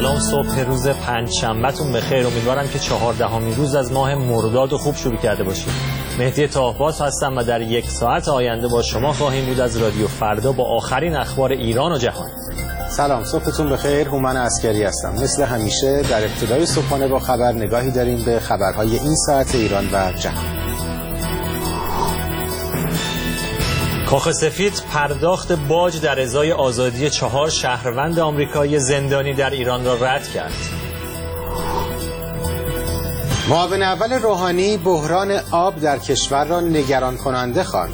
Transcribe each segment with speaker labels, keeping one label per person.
Speaker 1: سلام، صبح روز پنجشنبهتون بخیر. امیدوارم که 14مین روز از ماه مرداد خوب شروع کرده باشید. مهدی طاهباز هستم و در یک ساعت آینده با شما خواهیم بود از رادیو فردا با آخرین اخبار ایران و جهان.
Speaker 2: سلام، صبحتون بخیر. هومن عسکری هستم. مثل همیشه در ابتدای صبحانه با خبر نگاهی داریم به خبرهای این ساعت ایران و جهان.
Speaker 1: کاخ سفید پرداخت باج در ازای آزادی 4 شهروند آمریکایی زندانی در ایران را رد کرد.
Speaker 2: معاون اول روحانی بحران آب در کشور را نگران کننده خواند.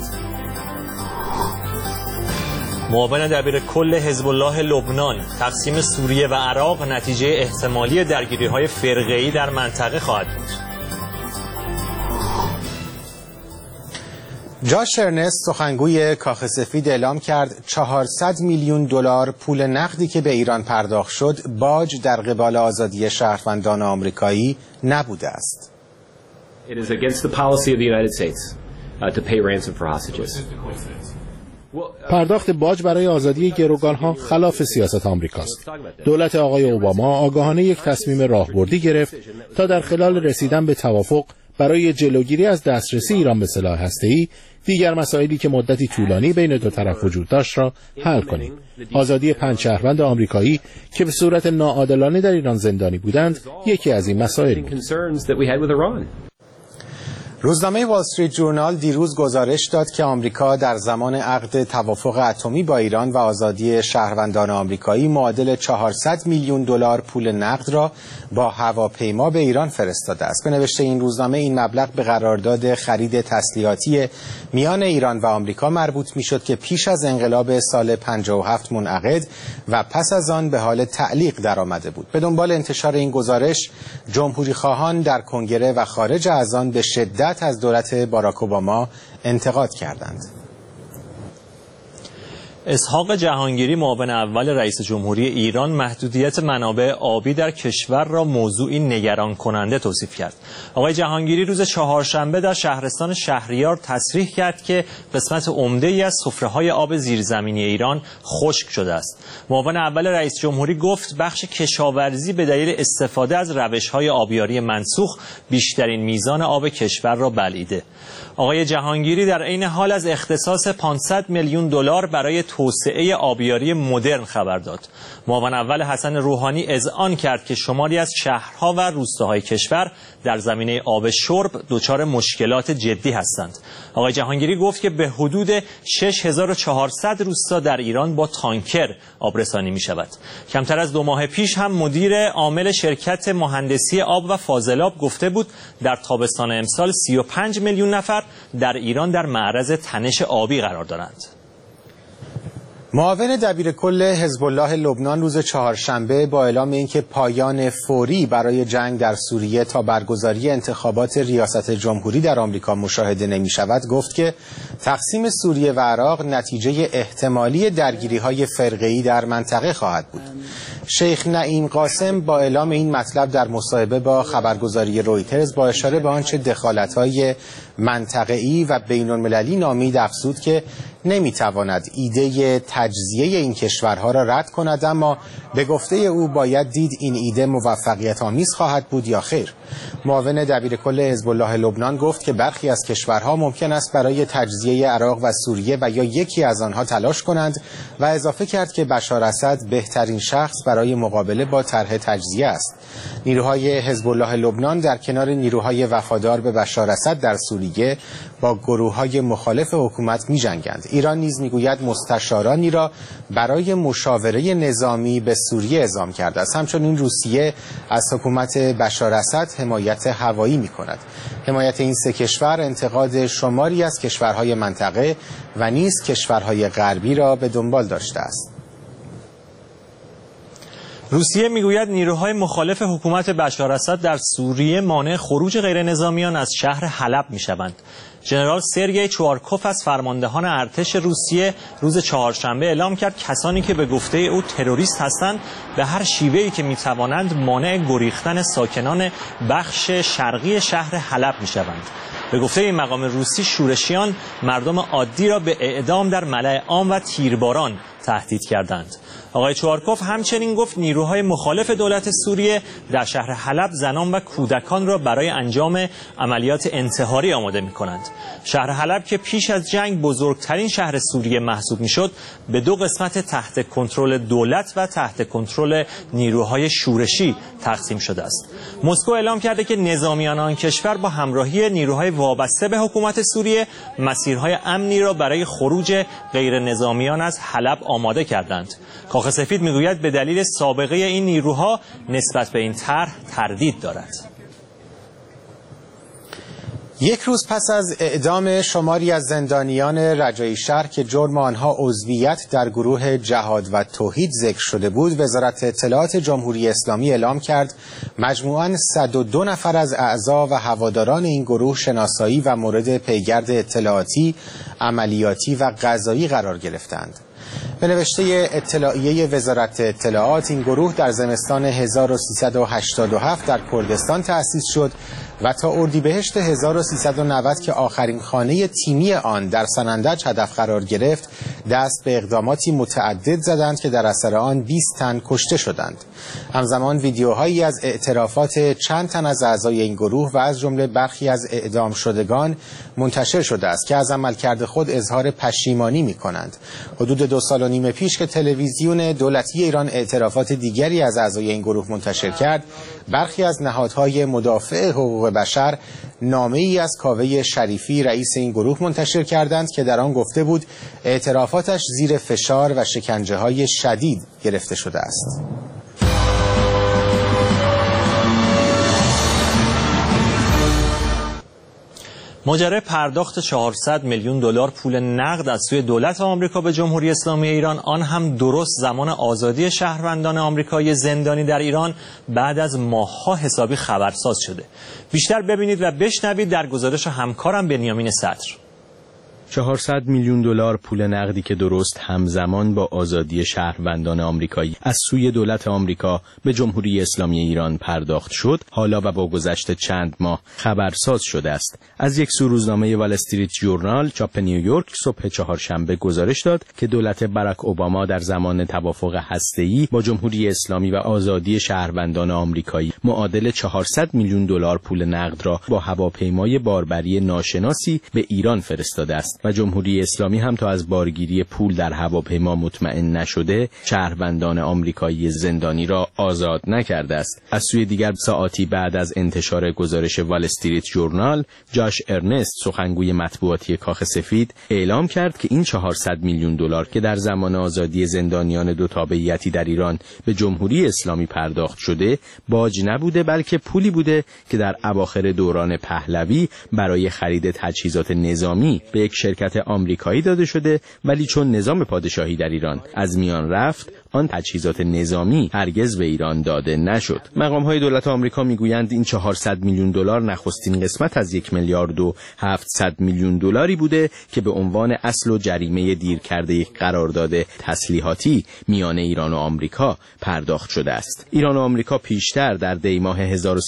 Speaker 1: معاون دبیر کل حزب الله لبنان: تقسیم سوریه و عراق نتیجه احتمالی درگیری‌های فرقه‌ای در منطقه خواهد بود.
Speaker 2: جاش ارنست سخنگوی کاخ سفید اعلام کرد 400 میلیون دلار پول نقدی که به ایران پرداخت شد باج در قبال آزادی شهروندان آمریکایی نبوده است.
Speaker 3: It is against the policy of the United States to pay ransom for hostages.
Speaker 4: پرداخت باج برای آزادی گروگان‌ها خلاف سیاست آمریکاست. دولت آقای اوباما آگاهانه یک تصمیم راهبردی گرفت تا در خلال رسیدن به توافق برای جلوگیری از دسترسی ایران به سلاح هسته‌ای دیگر مسائلی که مدتی طولانی بین دو طرف وجود داشت را حل کنیم. آزادی 5 شهروند آمریکایی که به صورت ناعادلانه در ایران زندانی بودند یکی از این مسائل بود.
Speaker 2: روزنامه وال استریت جورنال دیروز گزارش داد که آمریکا در زمان عقد توافق اتمی با ایران و آزادی شهروندان آمریکایی معادل 400 میلیون دلار پول نقد را با هواپیما به ایران فرستاده است. به نوشته این روزنامه این مبلغ به قرارداد خرید تسلیحاتی میان ایران و آمریکا مربوط میشد که پیش از انقلاب سال 57 منعقد و پس از آن به حال تعلیق درآمده بود. به دنبال انتشار این گزارش جمهوری خواهان در کنگره و خارج از آن به شدت از دولت باراک اوباما انتقاد کردند.
Speaker 1: اسحاق جهانگیری معاون اول رئیس جمهوری ایران محدودیت منابع آبی در کشور را موضوعی نگران کننده توصیف کرد. آقای جهانگیری روز چهارشنبه در شهرستان شهریار تصریح کرد که قسمت عمده‌ای از سفره‌های آب زیرزمینی ایران خشک شده است. معاون اول رئیس جمهوری گفت بخش کشاورزی به دلیل استفاده از روش‌های آبیاری منسوخ بیشترین میزان آب کشور را بلعیده. آقای جهانگیری در عین حال از اختصاص 500 میلیون دلار برای توسعه آبیاری مدرن خبر داد. معاون اول حسن روحانی اذعان کرد که شماری از شهرها و روستاهای کشور در زمینه آب شرب دچار مشکلات جدی هستند. آقای جهانگیری گفت که به حدود 6400 روستا در ایران با تانکر آبرسانی می شود. کمتر از 2 ماه پیش هم مدیر عامل شرکت مهندسی آب و فاضلاب گفته بود در تابستان امسال 35 میلیون نفر در ایران در معرض تنش آبی قرار دارند.
Speaker 2: معاون دبیر کل حزب الله لبنان روز چهارشنبه با اعلام اینکه پایان فوری برای جنگ در سوریه تا برگزاری انتخابات ریاست جمهوری در آمریکا مشاهده نمی شود گفت که تقسیم سوریه و عراق نتیجه احتمالی درگیری‌های فرقه‌ای در منطقه خواهد بود. شیخ نعیم قاسم با اعلام این مطلب در مصاحبه با خبرگزاری رویترز با اشاره به آنچه دخالت‌های منطقه‌ای و بین‌المللی نامید افزود که نمی‌تواند ایده تجزیه این کشورها را رد کند، اما به گفته او باید دید این ایده موفقیت آمیز خواهد بود یا خیر. معاون دبیر کل حزب الله لبنان گفت که برخی از کشورها ممکن است برای تجزیه عراق و سوریه و یا یکی از آنها تلاش کنند و اضافه کرد که بشار اسد بهترین شخص برای مقابله با طرح تجزیه است. نیروهای حزب الله لبنان در کنار نیروهای وفادار به بشار اسد در سوریه با گروه‌های مخالف حکومت می‌جنگند. ایران نیز می‌گوید مستشارانی را برای مشاوره نظامی به سوریه اعزام کرده است. همچنین روسیه از حکومت بشار اسد حمایت هوایی می‌کند. حمایت این 3 کشور انتقاد شماری از کشورهای منطقه و نیز کشورهای غربی را به دنبال داشته است.
Speaker 1: روسیه میگوید نیروهای مخالف حکومت بشار اسد در سوریه مانع خروج غیرنظامیان از شهر حلب میشوند. ژنرال سرگئی چوارکوف از فرماندهان ارتش روسیه روز چهارشنبه اعلام کرد کسانی که به گفته او تروریست هستند به هر شیوهی که میتوانند مانع گریختن ساکنان بخش شرقی شهر حلب میشوند. به گفته این مقام روسی شورشیان مردم عادی را به اعدام در ملأ عام و تیرباران تهدید کردند. آقای چوارکوف همچنین گفت نیروهای مخالف دولت سوریه در شهر حلب زنان و کودکان را برای انجام عملیات انتحاری آماده می‌کنند. شهر حلب که پیش از جنگ بزرگترین شهر سوریه محسوب می‌شد، به دو قسمت تحت کنترل دولت و تحت کنترل نیروهای شورشی تقسیم شده است. مسکو اعلام کرده که نظامیان آن کشور با همراهی نیروهای وابسته به حکومت سوریه مسیرهای امنی را برای خروج غیر نظامیان از حلب آماده کردند. کاخ سفید میگوید به دلیل سابقه این نیروها نسبت به این طرح تردید دارد.
Speaker 2: یک روز پس از اعدام شماری از زندانیان رجایی شهر که جرم آنها عضویت در گروه جهاد و توحید ذکر شده بود، وزارت اطلاعات جمهوری اسلامی اعلام کرد مجموعاً 102 نفر از اعضا و هواداران این گروه شناسایی و مورد پیگرد اطلاعاتی، عملیاتی و قضایی قرار گرفتند. به نوشته اطلاعیه وزارت اطلاعات، این گروه در زمستان 1387 در کردستان تأسیس شد و تا اردیبهشت 1390 که آخرین خانه تیمی آن در سنندج هدف قرار گرفت، دست به اقداماتی متعدد زدند که در اثر آن 20 تن کشته شدند. همزمان ویدیوهایی از اعترافات چند تن از اعضای این گروه و از جمله برخی از اعدام شدگان منتشر شده است که از عملکرد خود اظهار پشیمانی می‌کنند. حدود 2 سال و نیم پیش که تلویزیون دولتی ایران اعترافات دیگری از اعضای این گروه منتشر کرد، برخی از نهادهای مدافع حقوق بشر نامه‌ای از کاوه شریفی رئیس این گروه منتشر کردند که در آن گفته بود اعترافاتش زیر فشار و شکنجه‌های شدید گرفته شده است.
Speaker 1: ماجرای پرداخت 400 میلیون دلار پول نقد از سوی دولت آمریکا به جمهوری اسلامی ایران، آن هم درست زمان آزادی شهروندان آمریکایی زندانی در ایران، بعد از ماه‌ها حسابی خبرساز شده. بیشتر ببینید و بشنوید در گزارش همکارم بنیامین صدر.
Speaker 5: 400 میلیون دلار پول نقدی که درست همزمان با آزادی شهروندان آمریکایی از سوی دولت آمریکا به جمهوری اسلامی ایران پرداخت شد، حالا و با گذشت چند ماه خبرساز شده است. از یک سو روزنامه وال استریت ژورنال چاپ نیویورک صبح چهارشنبه گزارش داد که دولت باراک اوباما در زمان توافق هسته‌ای با جمهوری اسلامی و آزادی شهروندان آمریکایی معادل 400 میلیون دلار پول نقد را با هواپیمای باربری ناشناسی به ایران فرستاده است و جمهوری اسلامی هم تا از بارگیری پول در هواپیما مطمئن نشده شهروندان آمریکایی زندانی را آزاد نکرده است. از سوی دیگر ساعاتی بعد از انتشار گزارش وال استریت ژورنال، جاش ارنست سخنگوی مطبوعاتی کاخ سفید اعلام کرد که این 400 میلیون دلار که در زمان آزادی زندانیان دو تابعیتی در ایران به جمهوری اسلامی پرداخت شده باج نبوده، بلکه پولی بوده که در اواخر دوران پهلوی برای خرید تجهیزات نظامی به یک شرکت آمریکایی داده شده، ولی چون نظام پادشاهی در ایران از میان رفت آن تجهیزات نظامی هرگز به ایران داده نشد. مقام‌های دولت آمریکا میگویند این 400 میلیون دلار نخستین قسمت از 1 میلیارد و 700 میلیون دلاری بوده که به عنوان اصل و جریمه دیر کرده یک قرارداد تسلیحاتی میان ایران و آمریکا پرداخت شده است. ایران و آمریکا پیشتر در دی ماه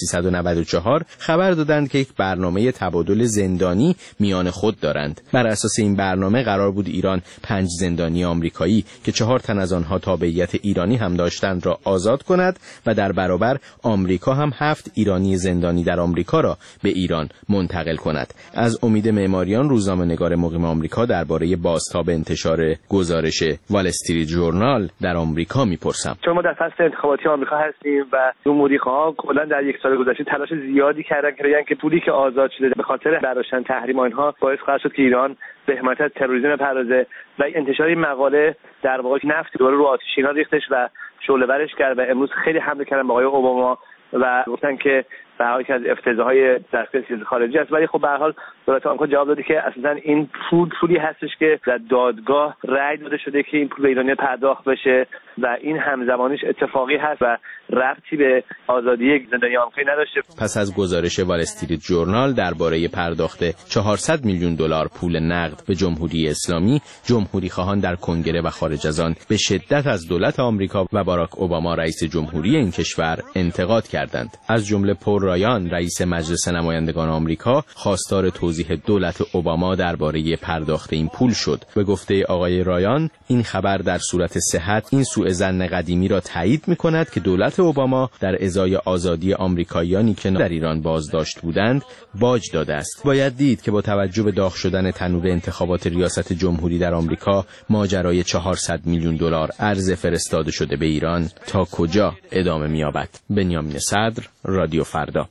Speaker 5: 1394 خبر دادند که یک برنامه تبادل زندانی میان خود دارند. بر اساس این برنامه قرار بود ایران 5 زندانی آمریکایی که 4 تن از آنها تابعیت ایرانی هم داشتند را آزاد کند و در برابر آمریکا هم 7 ایرانی زندانی در آمریکا را به ایران منتقل کند. از امید معماریان روزنامه‌نگار مقیم آمریکا درباره بازتاب انتشار گزارش وال استریت ژورنال در آمریکا میپرسم.
Speaker 6: چون ما در فصل انتخاباتی آمریکا هستیم و جمهوری‌خواها کلا در یک سال گذشته تلاش زیادی کردن که بگن که پولی که آزاد شده به خاطر برداشتن تحریم آنها باعث خواهد شد که ایران به حمایت از تروریسم بپردازه و انتشار این مقاله در واقع نفت دوباره رو آتش اینا ریختش و شعله‌ورش کرد و امروز خیلی حمله کردن به آقای اوباما و گفتن که به حال که از افتضاحهای دستگاه سیاست خارجی است. ولی خب به هر حال دولت آمریکا جواب داده که اصلا این پولی هستش که در دادگاه رأی داده شده که این پول به ایرانی پرداخت بشه و این همزمانیش اتفاقی هست و ربطی به آزادی زندانی آمریکایی نداشته.
Speaker 5: پس از گزارش وال استریت ژورنال درباره پرداخت 400 میلیون دلار پول نقد به جمهوری اسلامی، جمهوری خواهان در کنگره و خارج از آن به شدت از دولت آمریکا و باراک اوباما رئیس جمهوری این کشور انتقاد کردند. از جمله پل رایان رئیس مجلس نمایندگان آمریکا خواستار توضیح دولت اوباما درباره پرداخت این پول شد. به گفته آقای رایان، این خبر در صورت صحت این سوء ظن قدیمی را تایید می‌کند که دولت اوباما در ازای آزادی آمریکاییانی که در ایران بازداشت بودند باج داده است. باید دید که با توجه به داغ شدن تنور انتخابات ریاست جمهوری در آمریکا، ماجرای 400 میلیون دلار ارز فرستاده شده به ایران تا کجا ادامه می‌یابد. بنیامین صدر، رادیو فردا.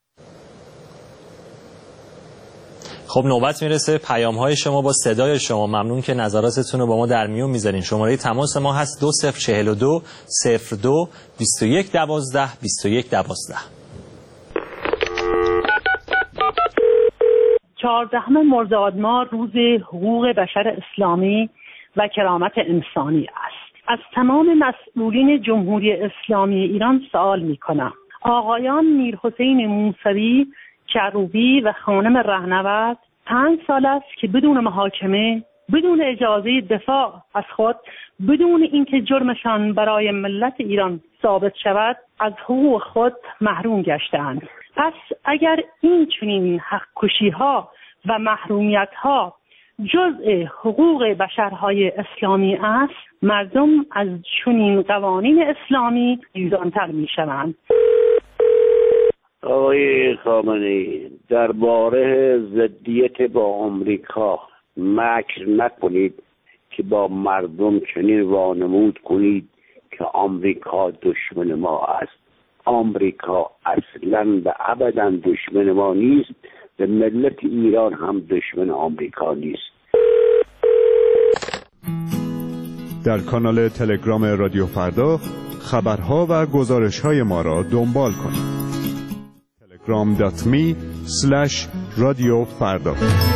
Speaker 1: خب نوبت میرسه پیام‌های شما با صدای شما. ممنون که نظراتتون رو با ما در میون میذارین. شماره تماس ما هست 2042 02 21 12 21 12.
Speaker 7: 14 مرداد ماه روز حقوق بشر اسلامی و کرامت انسانی است. از تمام مسئولین جمهوری اسلامی ایران سوال میکنم. آقایان میرحسین موسوی کروبی و خانم رهنورد 5 سال است که بدون محاکمه، بدون اجازه دفاع از خود، بدون اینکه جرمشان برای ملت ایران ثابت شود، از حقوق خود محروم گشتند. پس اگر این چنین حق کشی‌ها و محرومیت‌ها جزء حقوق بشرهای اسلامی است، مردم از چنین قوانین اسلامی ایران‌تر می‌شوند.
Speaker 8: آقای خامنه‌ای، درباره ضدیت با آمریکا مکر نکنید که با مردم چنین وانمود کنید که آمریکا دشمن ما است. آمریکا اصلاً و ابداً دشمن ما نیست، به ملت ایران هم دشمن آمریکا نیست.
Speaker 9: در کانال تلگرام رادیو فردا خبرها و گزارش‌های ما را دنبال کنید. telegram.me/رادیو فردا.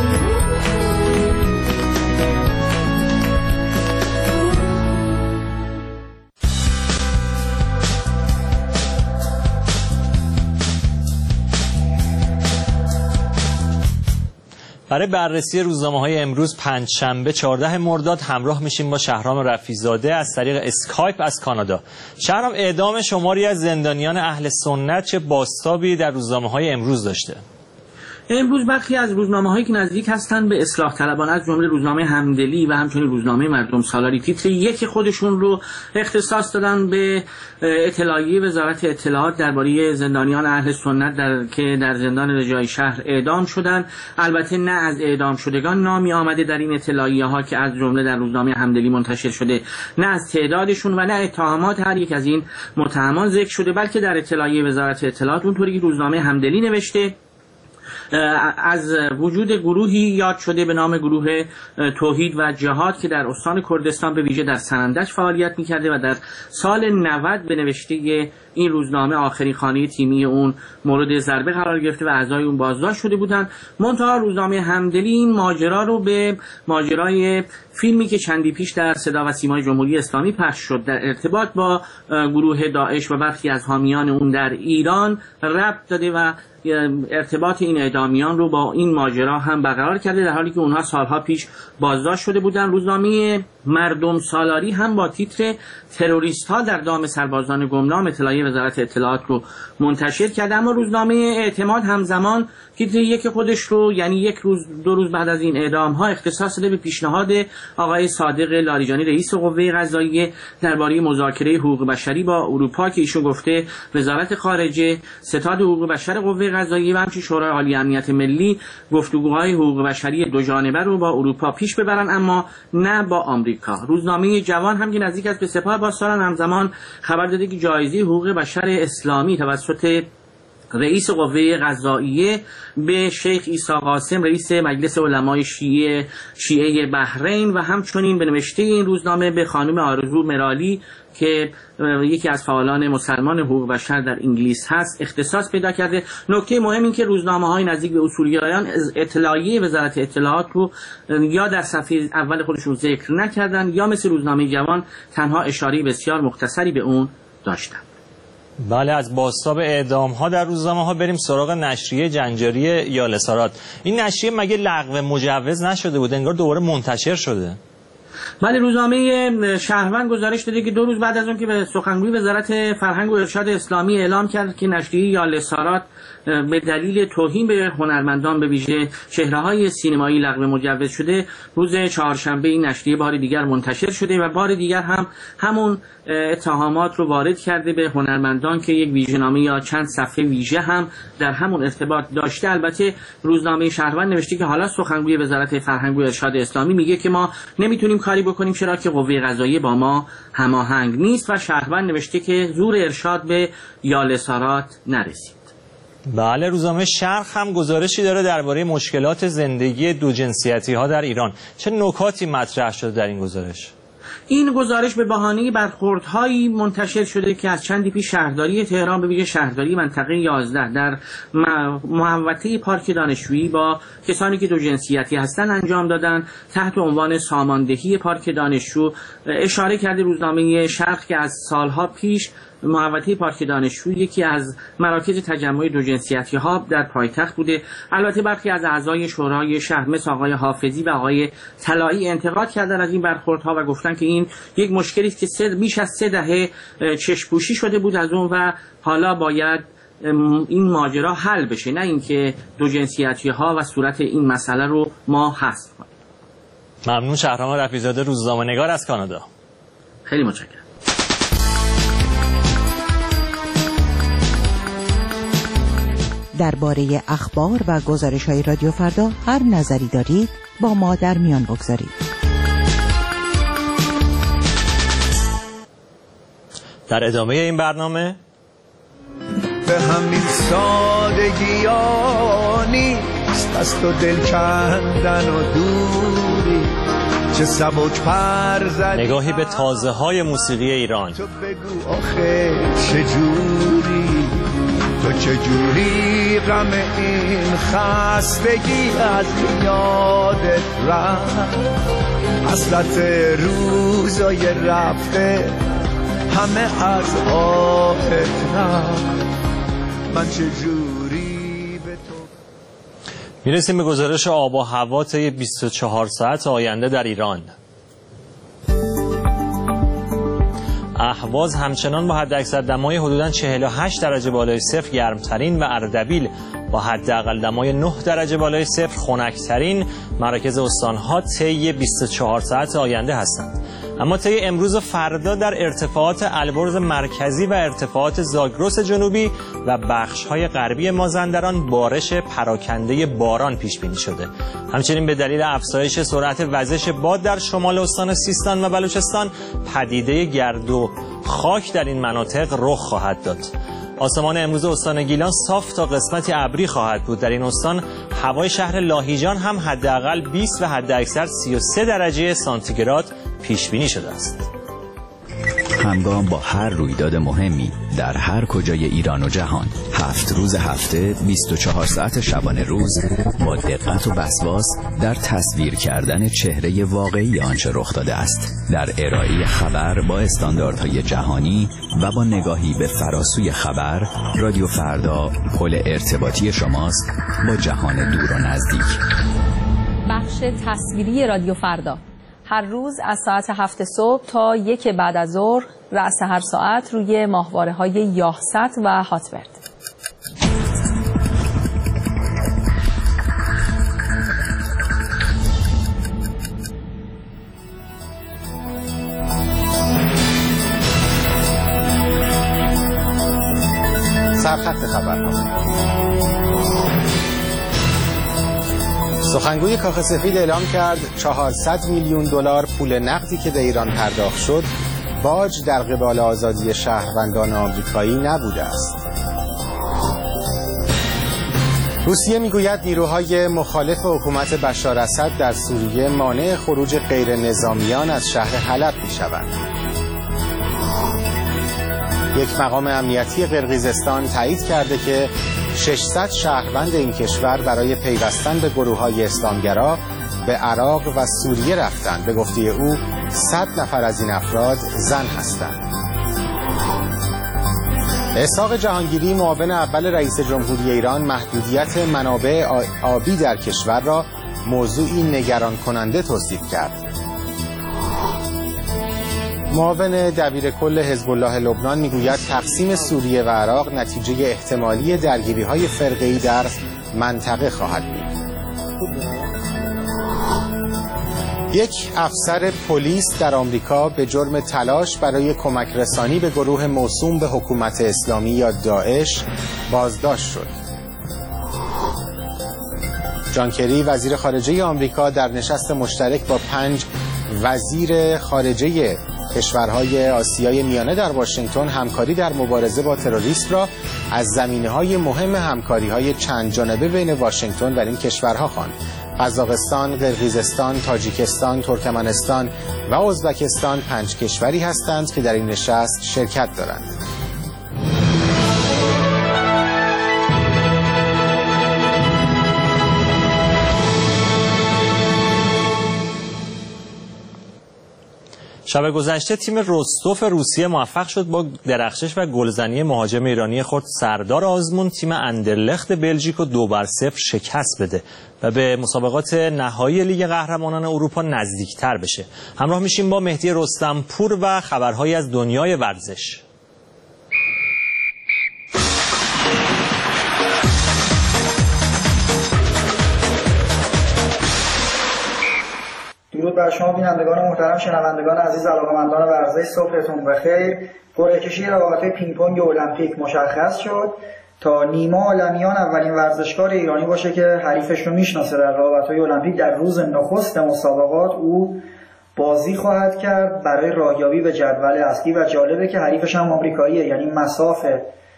Speaker 1: برای بررسی روزنامه‌های امروز پنجشنبه 14 مرداد همراه میشیم با شهرام رفیع‌زاده از طریق اسکایپ از کانادا. شهرام، اعدام شماری از زندانیان اهل سنت چه بازتابی در روزنامه‌های امروز داشته؟
Speaker 10: امروز برخی از روزنامه‌هایی که نزدیک هستند به اصلاح طلبان، از جمله روزنامه همدلی و همچنین روزنامه مردم سالاری، تیتر یک خودشون رو اختصاص دادن به اطلاعیه وزارت اطلاعات درباره زندانیان اهل سنت که در زندان رجایی شهر اعدام شدند. البته نه از اعدام شدگان نامی آمده در این اطلاعیه‌ها که از جمله در روزنامه همدلی منتشر شده، نه از تعدادشون و نه اتهامات هر یک از این متهمان ذکر شده، بلکه در اطلاعیه وزارت اطلاعات اونطوری که روزنامه همدلی نوشته از وجود گروهی یاد شده به نام گروه توحید و جهاد که در استان کردستان به ویژه در سنندج فعالیت می‌کرده و در سال 90 به نوشته این روزنامه آخرین خانه تیمی اون مورد ضربه قرار گرفته و اعضای اون بازداشت شده بودند. منتها روزنامه همدلی این ماجرا رو به ماجرای فیلمی که چندی پیش در صدا و سیمای جمهوری اسلامی پخش شد در ارتباط با گروه داعش و برخی از حامیان اون در ایران ربط داده و ارتباط این اعدامیان رو با این ماجرا هم برقرار کرده، در حالی که اونها سالها پیش بازداشت شده بودند. روزنامه مردم سالاری هم با تیتر تروریست ها در دام سربازان گمنام اطلاعیه وزارت اطلاعات رو منتشر کرده، اما روزنامه اعتماد همزمان تیتر یک خودش رو، یعنی دو روز بعد از این اعدام ها، اختصاص داده به پیشنهاد آقای صادق لاریجانی رئیس قوه قضاییه درباره مذاکره حقوق بشری با اروپا که ایشون گفته وزارت خارجه، ستاد حقوق بشر قوه قضاییه و همچنین شورای عالی امنیت ملی گفتگوهای حقوق بشری دو جانبه رو با اروپا پیش ببرن، اما نه با آمریکا. روزنامه جوان هم که نزدیک است به سپاه پاسداران همزمان خبر داده که جایزه حقوق بشر اسلامی توسط رئیس قوه قضاییه به شیخ عیسی قاسم رئیس مجلس علمای شیعه بحرین و همچنین به نوشته این روزنامه به خانم آرزو مرالی که یکی از فعالان مسلمان حقوق بشر در انگلیس هست اختصاص پیدا کرده. نکته مهم این که روزنامه‌های نزدیک به اصولگرایان اطلاعیه وزارت اطلاعات رو یا در صفحه اول خودشون ذکر نکردن یا مثل روزنامه جوان تنها اشاره بسیار مختصری به اون داشتن.
Speaker 1: بله، از بازتاب اعدام‌ها در روزنامه‌ها بریم سراغ نشریه جنجاری یال سارات. این نشریه مگه لغو مجوز نشده بود؟ انگار دوباره منتشر شده.
Speaker 10: بله، روزنامه شهروند گزارش داده که 2 روز بعد از اون که به سخنگوی وزارت فرهنگ و ارشاد اسلامی اعلام کرد که نشریه یال سارات به دلیل توهین به هنرمندان به ویژه چهره‌های سینمایی لغو مجوز شده، روز چهارشنبه این نشریه بار دیگر منتشر شده و بار دیگر هم همون اتهامات رو وارد کرده به هنرمندان که یک ویژه‌نامه یا چند صفحه ویژه هم در همون ارتباط داشته. البته روزنامه شهروند نوشته که حالا سخنگوی وزارت فرهنگ و ارشاد اسلامی میگه که ما نمیتونیم کاری بکنیم چرا که قوه قضاییه با ما هماهنگ نیست و شهروند نوشته که زور ارشاد به یال سارات نرسید.
Speaker 1: بله، روزنامه شرق هم گزارشی داره درباره مشکلات زندگی دو جنسیتی ها در ایران. چه نکاتی مطرح شده در این گزارش؟
Speaker 10: این گزارش به بهانه برخوردهایی منتشر شده که از چندی پیش شهرداری تهران به ویژه شهرداری منطقه 11 در محوطه پارک دانشجویی با کسانی که دو جنسیتی هستند انجام دادن تحت عنوان ساماندهی پارک دانشجو. اشاره کرده روزنامه شرق که از سالها پیش محوطه پارک دانشجو یکی از مراکز تجمع دو جنسیتی ها در پایتخت بوده. البته برخی از اعضای شورای شهر مثل آقای حافظی و آقای طلایی انتقاد کردن از این برخوردها و گفتن که این یک مشکلی است که بیش از 3 دهه چشم‌پوشی شده بود از اون و حالا باید این ماجرا حل بشه، نه اینکه دو جنسیتی ها و صورت این مسئله رو ما حذف کنیم.
Speaker 1: ممنون. شهرام رفیع‌زاده، روزنامه‌نگار از کانادا.
Speaker 10: خیلی متشکرم.
Speaker 11: درباره اخبار و گزارش‌های رادیو فردا هر نظری دارید با ما در میان بگذارید.
Speaker 1: در ادامه این برنامه
Speaker 12: به همین سادگی ها نیست از تو دل کندن و دوری، چه سبک پر زدی
Speaker 1: نگاهی به تازه های موسیقی ایران.
Speaker 12: تو بگو آخه چجوری، تو چجوری غم این خستگی از یادت رفت، حسرت روزای رفته همه از آهت رفت، من چجوری به تو.
Speaker 1: میرسیم به گزارش آب و هوا طی 24 ساعت آینده در ایران. اهواز همچنان با حداکثر دمای حدوداً 48 درجه بالای صفر گرمترین و اردبیل با حداقل دمای 9 درجه بالای صفر خنکترین مراکز استانها طی 24 ساعت آینده هستند. اما طی امروز و فردا در ارتفاعات البرز مرکزی و ارتفاعات زاگرس جنوبی و بخش‌های غربی مازندران بارش پراکنده باران پیش بینی شده. همچنین به دلیل افزایش سرعت وزش باد در شمال استان سیستان و بلوچستان پدیده گرد و خاک در این مناطق رخ خواهد داد. آسمان امروز استان گیلان صاف تا قسمتی ابری خواهد بود. در این استان هوای شهر لاهیجان هم حداقل 20 و حداکثر 33 درجه سانتیگراد پیش بینی شده است.
Speaker 13: همگام با هر رویداد مهمی در هر کجای ایران و جهان 7 روز هفته 24 ساعت شبانه روز با دقت و وسواس در تصویر کردن چهره واقعی آنچه رخ داده است، در ارائه خبر با استانداردهای جهانی و با نگاهی به فراسوی خبر. رادیو فردا پل ارتباطی شماست با جهان دور و نزدیک.
Speaker 14: بخش تصویری رادیو فردا هر روز از ساعت 7 صبح تا 1 بعد از ظهر رأس هر ساعت روی ماهواره‌های یاهست و هاتبرد.
Speaker 2: سرخط خبرنامه. سخنگوی کاخ سفید اعلام کرد 400 میلیون دلار پول نقدی که به ایران پرداخت شد باج در قبال آزادی شهروندان آمریکایی نبوده است. روسیه میگوید نیروهای مخالف حکومت بشار اسد در سوریه مانع خروج غیر نظامیان از شهر حلب میشوند. یک مقام امنیتی قرقیزستان تایید کرده که 600 شهروند این کشور برای پیوستن به گروه‌های اسلامگرا به عراق و سوریه رفتند. به گفته او 100 نفر از این افراد زن هستند. اسحاق جهانگیری معاون اول رئیس جمهوری ایران محدودیت منابع آبی در کشور را موضوعی نگران کننده توصیف کرد. معاون دبیر کل حزب الله لبنان میگوید تقسیم سوریه و عراق نتیجه احتمالی درگیری‌های فرقه‌ای در منطقه خواهد بود. یک افسر پلیس در آمریکا به جرم تلاش برای کمک رسانی به گروه موسوم به حکومت اسلامی یا داعش بازداشت شد. جان کری وزیر خارجه آمریکا در نشست مشترک با 5 وزیر خارجه کشورهای آسیای میانه در واشنگتن همکاری در مبارزه با تروریسم را از زمینه‌های مهم همکاری‌های چند جانبه بین واشنگتن و این کشورها خواند. قزاقستان، قرقیزستان، تاجیکستان، ترکمنستان و ازبکستان 5 کشوری هستند که در این نشست شرکت دارند.
Speaker 1: شب گذشته تیم رستوف روسیه موفق شد با درخشش و گلزنی مهاجم ایرانی خود سردار آزمون تیم اندرلخت بلژیک رو 2-0 شکست بده و به مسابقات نهایی لیگ قهرمانان اروپا نزدیکتر بشه. همراه میشیم با مهدی رستمپور و خبرهایی از دنیای ورزش.
Speaker 15: درود بر شما بینندگان محترم، شنوندگان عزیز، علاقه‌مندان ورزش، صبحتون بخیر. قرعه کشی رقابت‌های پینگ پونگ المپیک مشخص شد. تا نیما عالمیان اولین ورزشکار ایرانی باشه که حریفش رو میشناسه در رقابت‌های المپیک. در روز نخست مسابقات او بازی خواهد کرد برای راهیابی به جدول اصلی و جالبه که حریفش هم آمریکاییه، یعنی مسافه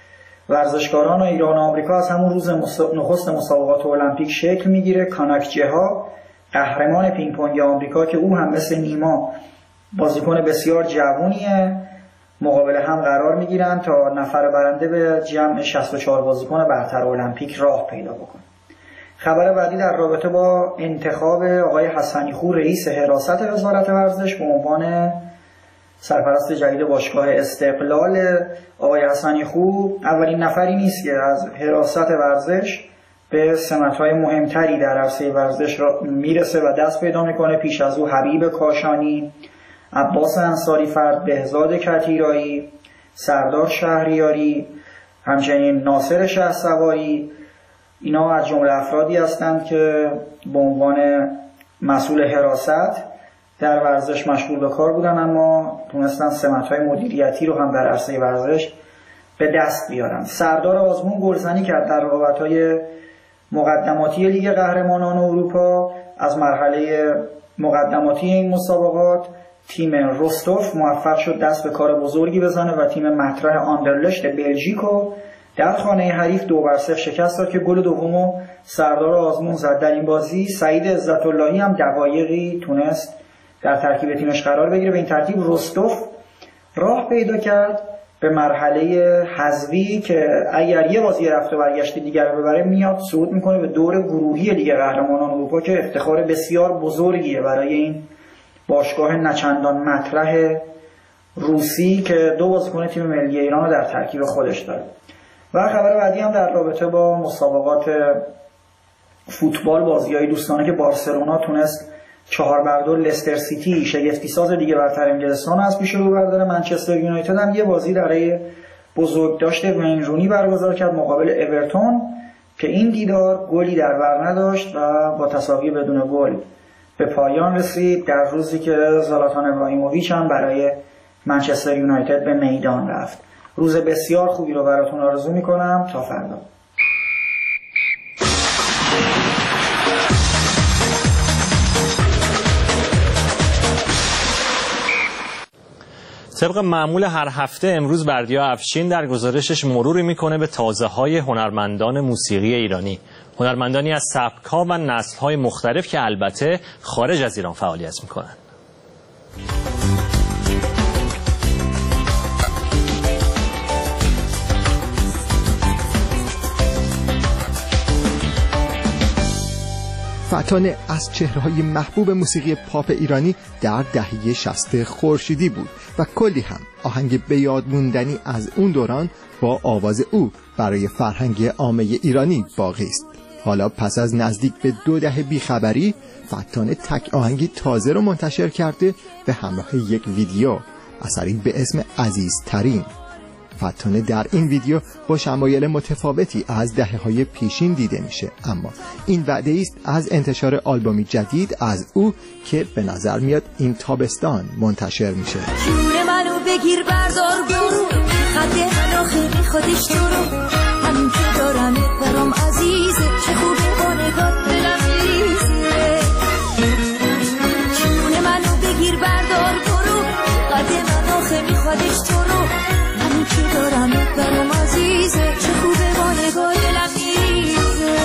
Speaker 15: ورزشکاران ایران و آمریکا از همون روز نخست مسابقات المپیک شکل میگیره. کاناکجها قهرمان پینگ پونگ آمریکا که او هم مثل نیما بازیکن بسیار جوونیه مقابل هم قرار میگیرن تا نفر برنده به جمع 64 بازیکن برتر المپیک راه پیدا بکنه. خبر بعدی در رابطه با انتخاب آقای حسنی خو رئیس حراست وزارت ورزش به عنوان سرپرست جدید باشگاه استقلال. آقای حسنی خو اولین نفری نیست که از حراست ورزش به سمت‌های مهمتری در عرصه ورزش را میرسه و دست پیدا میکنه. پیش از او حبیب کاشانی، عباس انصاری فرد، بهزاد کتیرایی، سردار شهریاری، همچنین ناصر شهسواری، اینا از جمله افرادی هستند که به عنوان مسئول حراست در ورزش مشغول به کار بودن، اما تونستن سمت‌های مدیریتی رو هم در عرصه ورزش به دست بیارن. سردار آزمون گلزنی کرد در رقابت‌های مقدماتی لیگ قهرمانان اروپا. از مرحله مقدماتی این مسابقات تیم رستوف موفق شد دست به کار بزرگی بزنه و تیم مطرح آندرلشت بلژیکو در خانه حریف 2-0 شکست داد که گل دومو سردار آزمون زد. در این بازی سعید عزت اللهی هم دقایقی تونست در ترکیب تیمش قرار بگیره. به این ترتیب رستوف راه پیدا کرد به مرحله حذفی که اگر یه بازی رفت و برگشت دیگر رو ببره میاد صعود میکنه به دور گروهی لیگ قهرمانان اروپا که افتخار بسیار بزرگیه برای این باشگاه نچندان مطرح روسی که 2 بازیکن تیم ملی ایران رو در ترکیب خودش داره. و خبر بعدی هم در رابطه با مسابقات فوتبال، بازی‌های دوستانه که بارسلونا تونست 4-2 لستر سیتی شگفتی ساز دیگه برتر انگلستان از پیش رو برداره. منچستر یونایتد هم یه بازی برای بزرگداشت وین رونی برگزار کرد مقابل اورتون که این دیدار گلی در بر نداشت و با تساوی بدون گل به پایان رسید در روزی که زلاتان ابراهیموویچ هم برای منچستر یونایتد به میدان رفت. روز بسیار خوبی رو براتون آرزو میکنم. تا فردا.
Speaker 1: طبق معمول هر هفته امروز بردیا افشین در گزارشش مروری میکنه به تازه‌های هنرمندان موسیقی ایرانی، هنرمندانی از سبک‌ها و نسل‌های مختلف که البته خارج از ایران فعالیت میکنن.
Speaker 16: فتانه از چهره‌های محبوب موسیقی پاپ ایرانی در دهه 60 خورشیدی بود و کلی هم آهنگ به یاد موندنی از اون دوران با آواز او برای فرهنگ عامه ایرانی باقی است. حالا پس از نزدیک به 2 دهه بیخبری، فتانه تک آهنگی تازه رو منتشر کرده به همراه یک ویدیو، اثری به اسم عزیزترین. فتانه در این ویدیو با شمایل متفاوتی از دهه‌های پیشین دیده میشه، اما این وعده است از انتشار آلبومی جدید از او که به نظر میاد این تابستان منتشر میشه.
Speaker 17: جون منو بگیر بردار برو، خط منو خیلی خودش تو رو، همین که دارم برام عزیزه، چه خوبه با نگاه دلم میریزه. جون منو بگیر بردار برو، خط منو خیلی خودش تو رو، همین که دارم برام عزیزه، چه خوبه با نگاه دلم میریزه.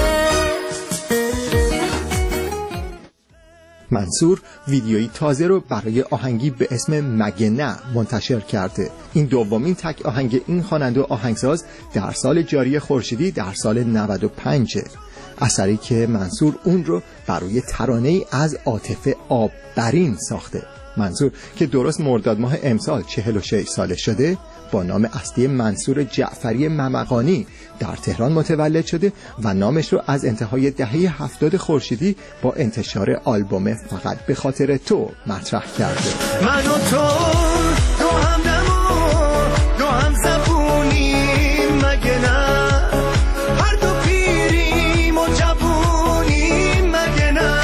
Speaker 16: منصور ویدیویی تازه رو برای آهنگی به اسم مگه نه منتشر کرده. این دومین تک آهنگ این خواننده و آهنگساز در سال جاری خورشیدی در سال 95، اثری که منصور اون رو برای ترانه‌ای از عاطفه آببرین ساخته. منصور که درست مرداد ماه امسال 46 ساله شده، با نام اصلی منصور جعفری ممقانی در تهران متولد شده و نامش رو از انتهای دهه 70 خورشیدی با انتشار آلبوم فقط به خاطر تو مطرح کرده.
Speaker 12: من و تو هم نمون، دو هم زبونیم مگه نه، هر دو پیریم و جوونیم مگه نه،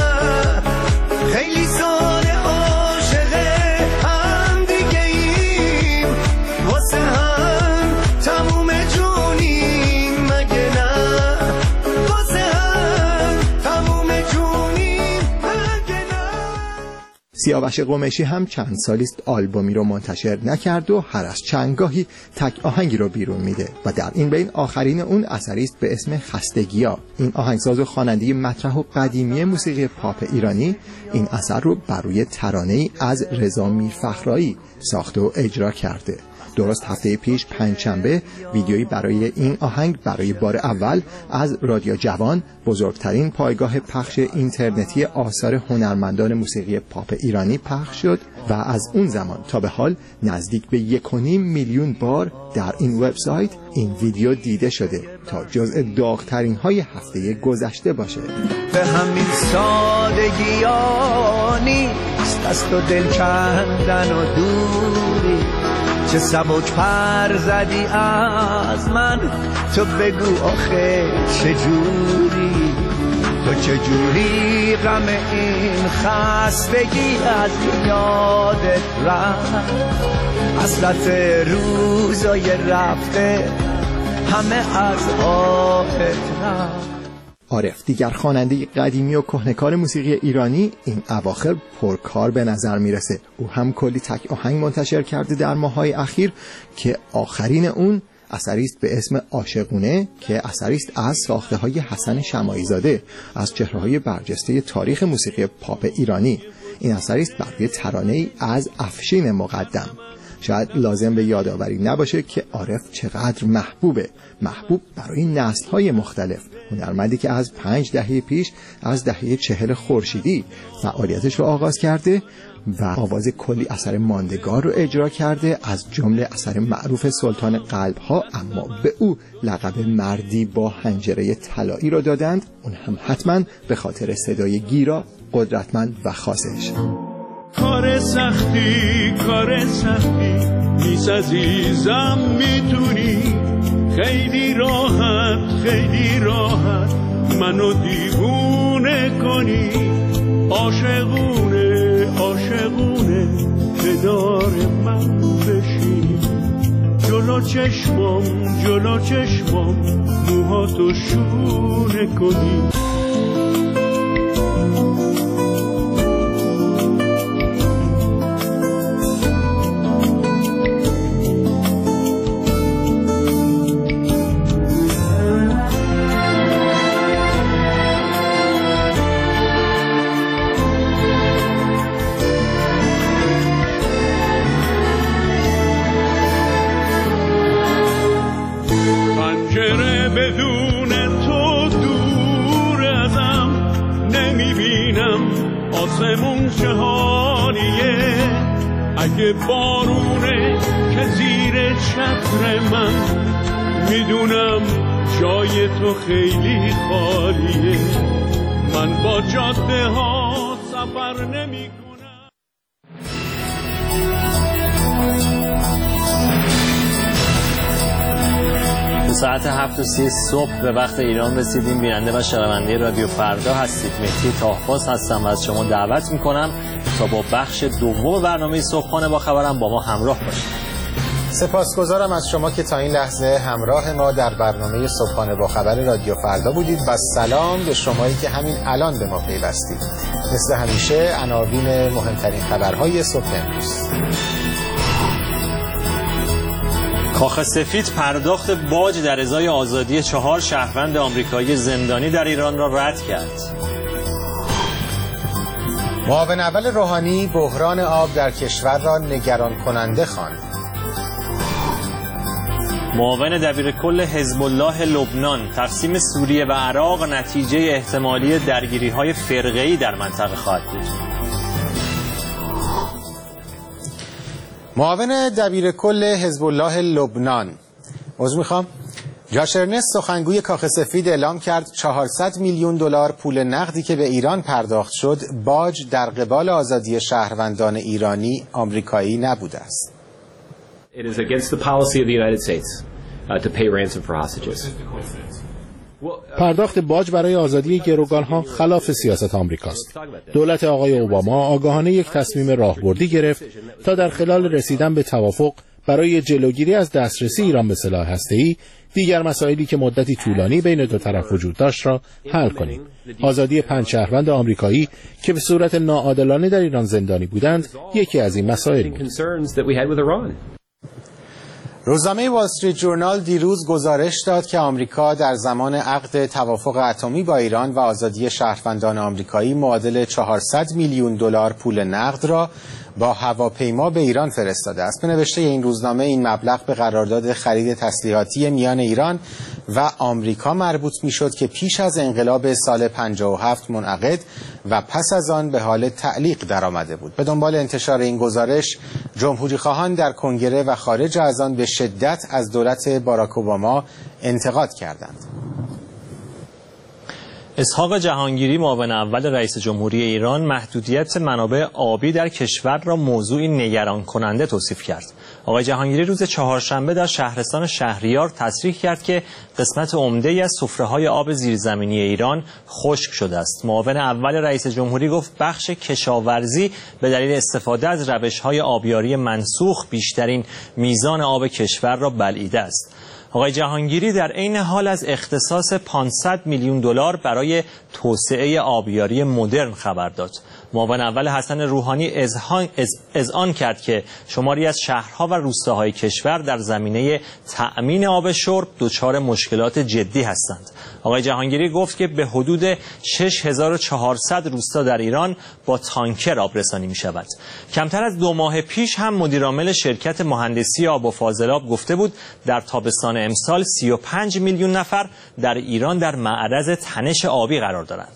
Speaker 12: خیلی سال عاشق هم دیگه ایم، واسه هم تموم جونیم مگه نه، واسه هم تموم جونیم مگه نه. سیاوش قمیشی هم چند سالیست آلبومی رو منتشر نکرد و هر از چندگاهی تک آهنگی رو بیرون میده و در این بین آخرین اون اثری است به اسم خستگی‌ها. این آهنگساز و خواننده مطرح و قدیمی موسیقی پاپ ایرانی این اثر رو بر روی ترانه‌ای از رضا میرفخرایی ساخته و اجرا کرده. درست هفته پیش پنجشنبه ویدیویی برای این آهنگ برای بار اول از رادیو جوان، بزرگترین پایگاه پخش اینترنتی آثار هنرمندان موسیقی پاپ ایرانی پخش شد و از اون زمان تا به حال نزدیک به 1.5 میلیون بار در این وبسایت این ویدیو دیده شده تا جزء داغ‌ترین های هفته گذشته باشه. به همین سادگی ها نیست از تو دل کندن و دوری، چه سبک پر زدی از من، تو بگو آخه چجوری، تو چجوری غم این خستگی از یادت رفت، حسرت روزای رفته همه از آهت رفت.
Speaker 16: عارف دیگر خواننده قدیمی و کهنکار موسیقی ایرانی این اواخر پرکار به نظر میرسه. او هم کلی تک آهنگ منتشر کرده در ماه‌های اخیر که آخرین اون اثری است به اسم عاشقونه که اثری است از ساخته‌های حسن شماعی زاده، از چهره‌های برجسته تاریخ موسیقی پاپ ایرانی. این اثری است برای ترانه‌ای از افشین مقدم. شاید لازم به یادآوری نباشه که عارف چقدر محبوب برای نسل‌های مختلف. هنرمندی که از 5 دهه پیش از دهه 40 خورشیدی فعالیتش رو آغاز کرده و آواز کلی اثر ماندگار رو اجرا کرده، از جمله اثر معروف سلطان قلب‌ها، اما به او لقب مردی با حنجره طلایی رو دادند، اون هم حتما به خاطر صدای گیرا، قدرتمند و خاصش.
Speaker 18: کار سختی نیست عزیزم، میتونی خیلی راحت منو دیوونه کنی، عاشقونه کنار من بشین، جلو چشمام موهاتو شونه کنی. چه حالیه، اگه بارونه که زیر چتر من، میدونم جای تو خیلی خالیه، من با جاده ها سفر نمی کنم.
Speaker 1: ساعت 7:30 صبح به وقت ایران رسیدیم. بیننده و شنونده رادیو فردا هستید. مهدی طاهباز هستم و از شما دعوت میکنم تا با بخش دوم برنامه صبحانه با خبرم با ما همراه باشید.
Speaker 2: سپاسگزارم از شما که تا این لحظه همراه ما در برنامه صبحانه با خبر رادیو فردا بودید و سلام به شمایی که همین الان به ما پیوستید. مثل همیشه عناوین مهمترین خبرهای صبح امروز.
Speaker 1: کاخ سفید پرداخت باج در ازای آزادی 4 شهروند آمریکایی زندانی در ایران را رد کرد.
Speaker 2: معاون اول روحانی بحران آب در کشور را نگران کننده خواند.
Speaker 1: معاون دبیرکل حزب الله لبنان تقسیم سوریه و عراق نتیجه احتمالی درگیری‌های فرقه‌ای در منطقه خواهد بود.
Speaker 2: معاون دبیرکل حزب الله لبنان جاش ارنست سخنگوی کاخ سفید اعلام کرد 400 میلیون دلار پول نقدی که به ایران پرداخت شد باج در قبال آزادی شهروندان ایرانی آمریکایی نبوده است.
Speaker 3: It is against the policy of the United States to pay ransom for hostages.
Speaker 4: پرداخت باج برای آزادی گروگان‌ها خلاف سیاست آمریکاست. دولت آقای اوباما آگاهانه یک تصمیم راهبردی گرفت تا در خلال رسیدن به توافق برای جلوگیری از دسترسی ایران به سلاح هسته‌ای دیگر مسائلی که مدتی طولانی بین دو طرف وجود داشت را حل کنیم. آزادی 5 شهروند آمریکایی که به صورت ناعادلانه در ایران زندانی بودند یکی از این مسائل بود.
Speaker 2: روزنامه وال استریت جورنال دیروز گزارش داد که آمریکا در زمان عقد توافق اتمی با ایران و آزادی شهروندان آمریکایی معادل 400 میلیون دلار پول نقد را با هواپیما به ایران فرستاده است. به نوشته این روزنامه این مبلغ به قرارداد خرید تسلیحاتی میان ایران و آمریکا مربوط میشد که پیش از انقلاب سال 57 منعقد و پس از آن به حال تعلیق درآمده بود. به دنبال انتشار این گزارش جمهوری خواهان در کنگره و خارج از آن به شدت از دولت باراک اوباما انتقاد کردند.
Speaker 1: اسحاق جهانگیری معاون اول رئیس جمهوری ایران محدودیت منابع آبی در کشور را موضوعی نگران کننده توصیف کرد. آقای جهانگیری روز چهارشنبه در شهرستان شهریار تصریح کرد که قسمت عمده‌ای از سفره‌های آب زیرزمینی ایران خشک شده است. معاون اول رئیس جمهوری گفت بخش کشاورزی به دلیل استفاده از روش‌های آبیاری منسوخ بیشترین میزان آب کشور را بلعیده است. آقای جهانگیری در عین حال از اختصاص 500 میلیون دلار برای توسعه آبیاری مدرن خبر داد. معاون اول حسن روحانی اذعان کرد که شماری از شهرها و روستاهای کشور در زمینه تأمین آب شرب دچار مشکلات جدی هستند. آقای جهانگیری گفت که به حدود 6400 روستا در ایران با تانکر آبرسانی می شود. کمتر از 2 ماه پیش هم مدیرعامل شرکت مهندسی آب و فاضلاب گفته بود در تابستان امسال 35 میلیون نفر در ایران در معرض تنش آبی قرار دارند.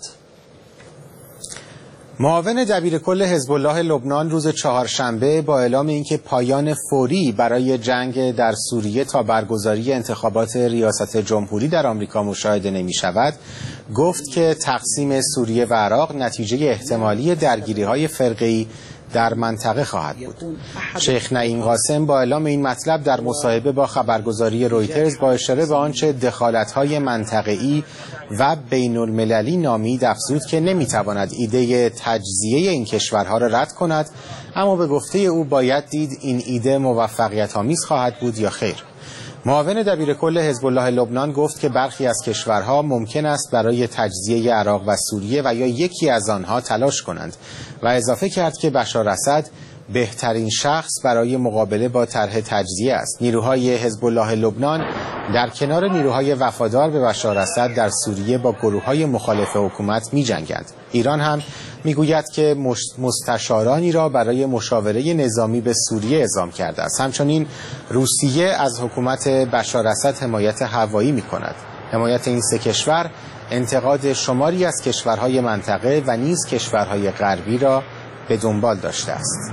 Speaker 2: معاون دبیرکل حزب الله لبنان روز چهارشنبه با اعلام اینکه پایان فوری برای جنگ در سوریه تا برگزاری انتخابات ریاست جمهوری در آمریکا مشاهده نمی شود، گفت که تقسیم سوریه و عراق نتیجه احتمالی درگیری‌های فرقه‌ای در منطقه خواهد بود. شیخ نعیم قاسم با اعلام این مطلب در مصاحبه با خبرگزاری رویترز با اشاره به آنچه دخالت‌های منطقه‌ای و بین‌المللی نامید افزود که نمی‌تواند ایده تجزیه این کشورها را رد کند، اما به گفته او باید دید این ایده موفقیت‌آمیز خواهد بود یا خیر. معاون دبیرکل حزب الله لبنان گفت که برخی از کشورها ممکن است برای تجزیه عراق و سوریه و یا یکی از آنها تلاش کنند و اضافه کرد که بشار اسد بهترین شخص برای مقابله با طرح تجزیه است. نیروهای حزب الله لبنان در کنار نیروهای وفادار به بشار اسد در سوریه با گروه‌های مخالف حکومت می‌جنگند. ایران هم میگوید که مستشارانی را برای مشاوره نظامی به سوریه اعزام کرده است. همچنین روسیه از حکومت بشار اسد حمایت هوایی می‌کند. حمایت این 3 کشور انتقاد شماری از کشورهای منطقه و نیز کشورهای غربی را به دنبال داشته است.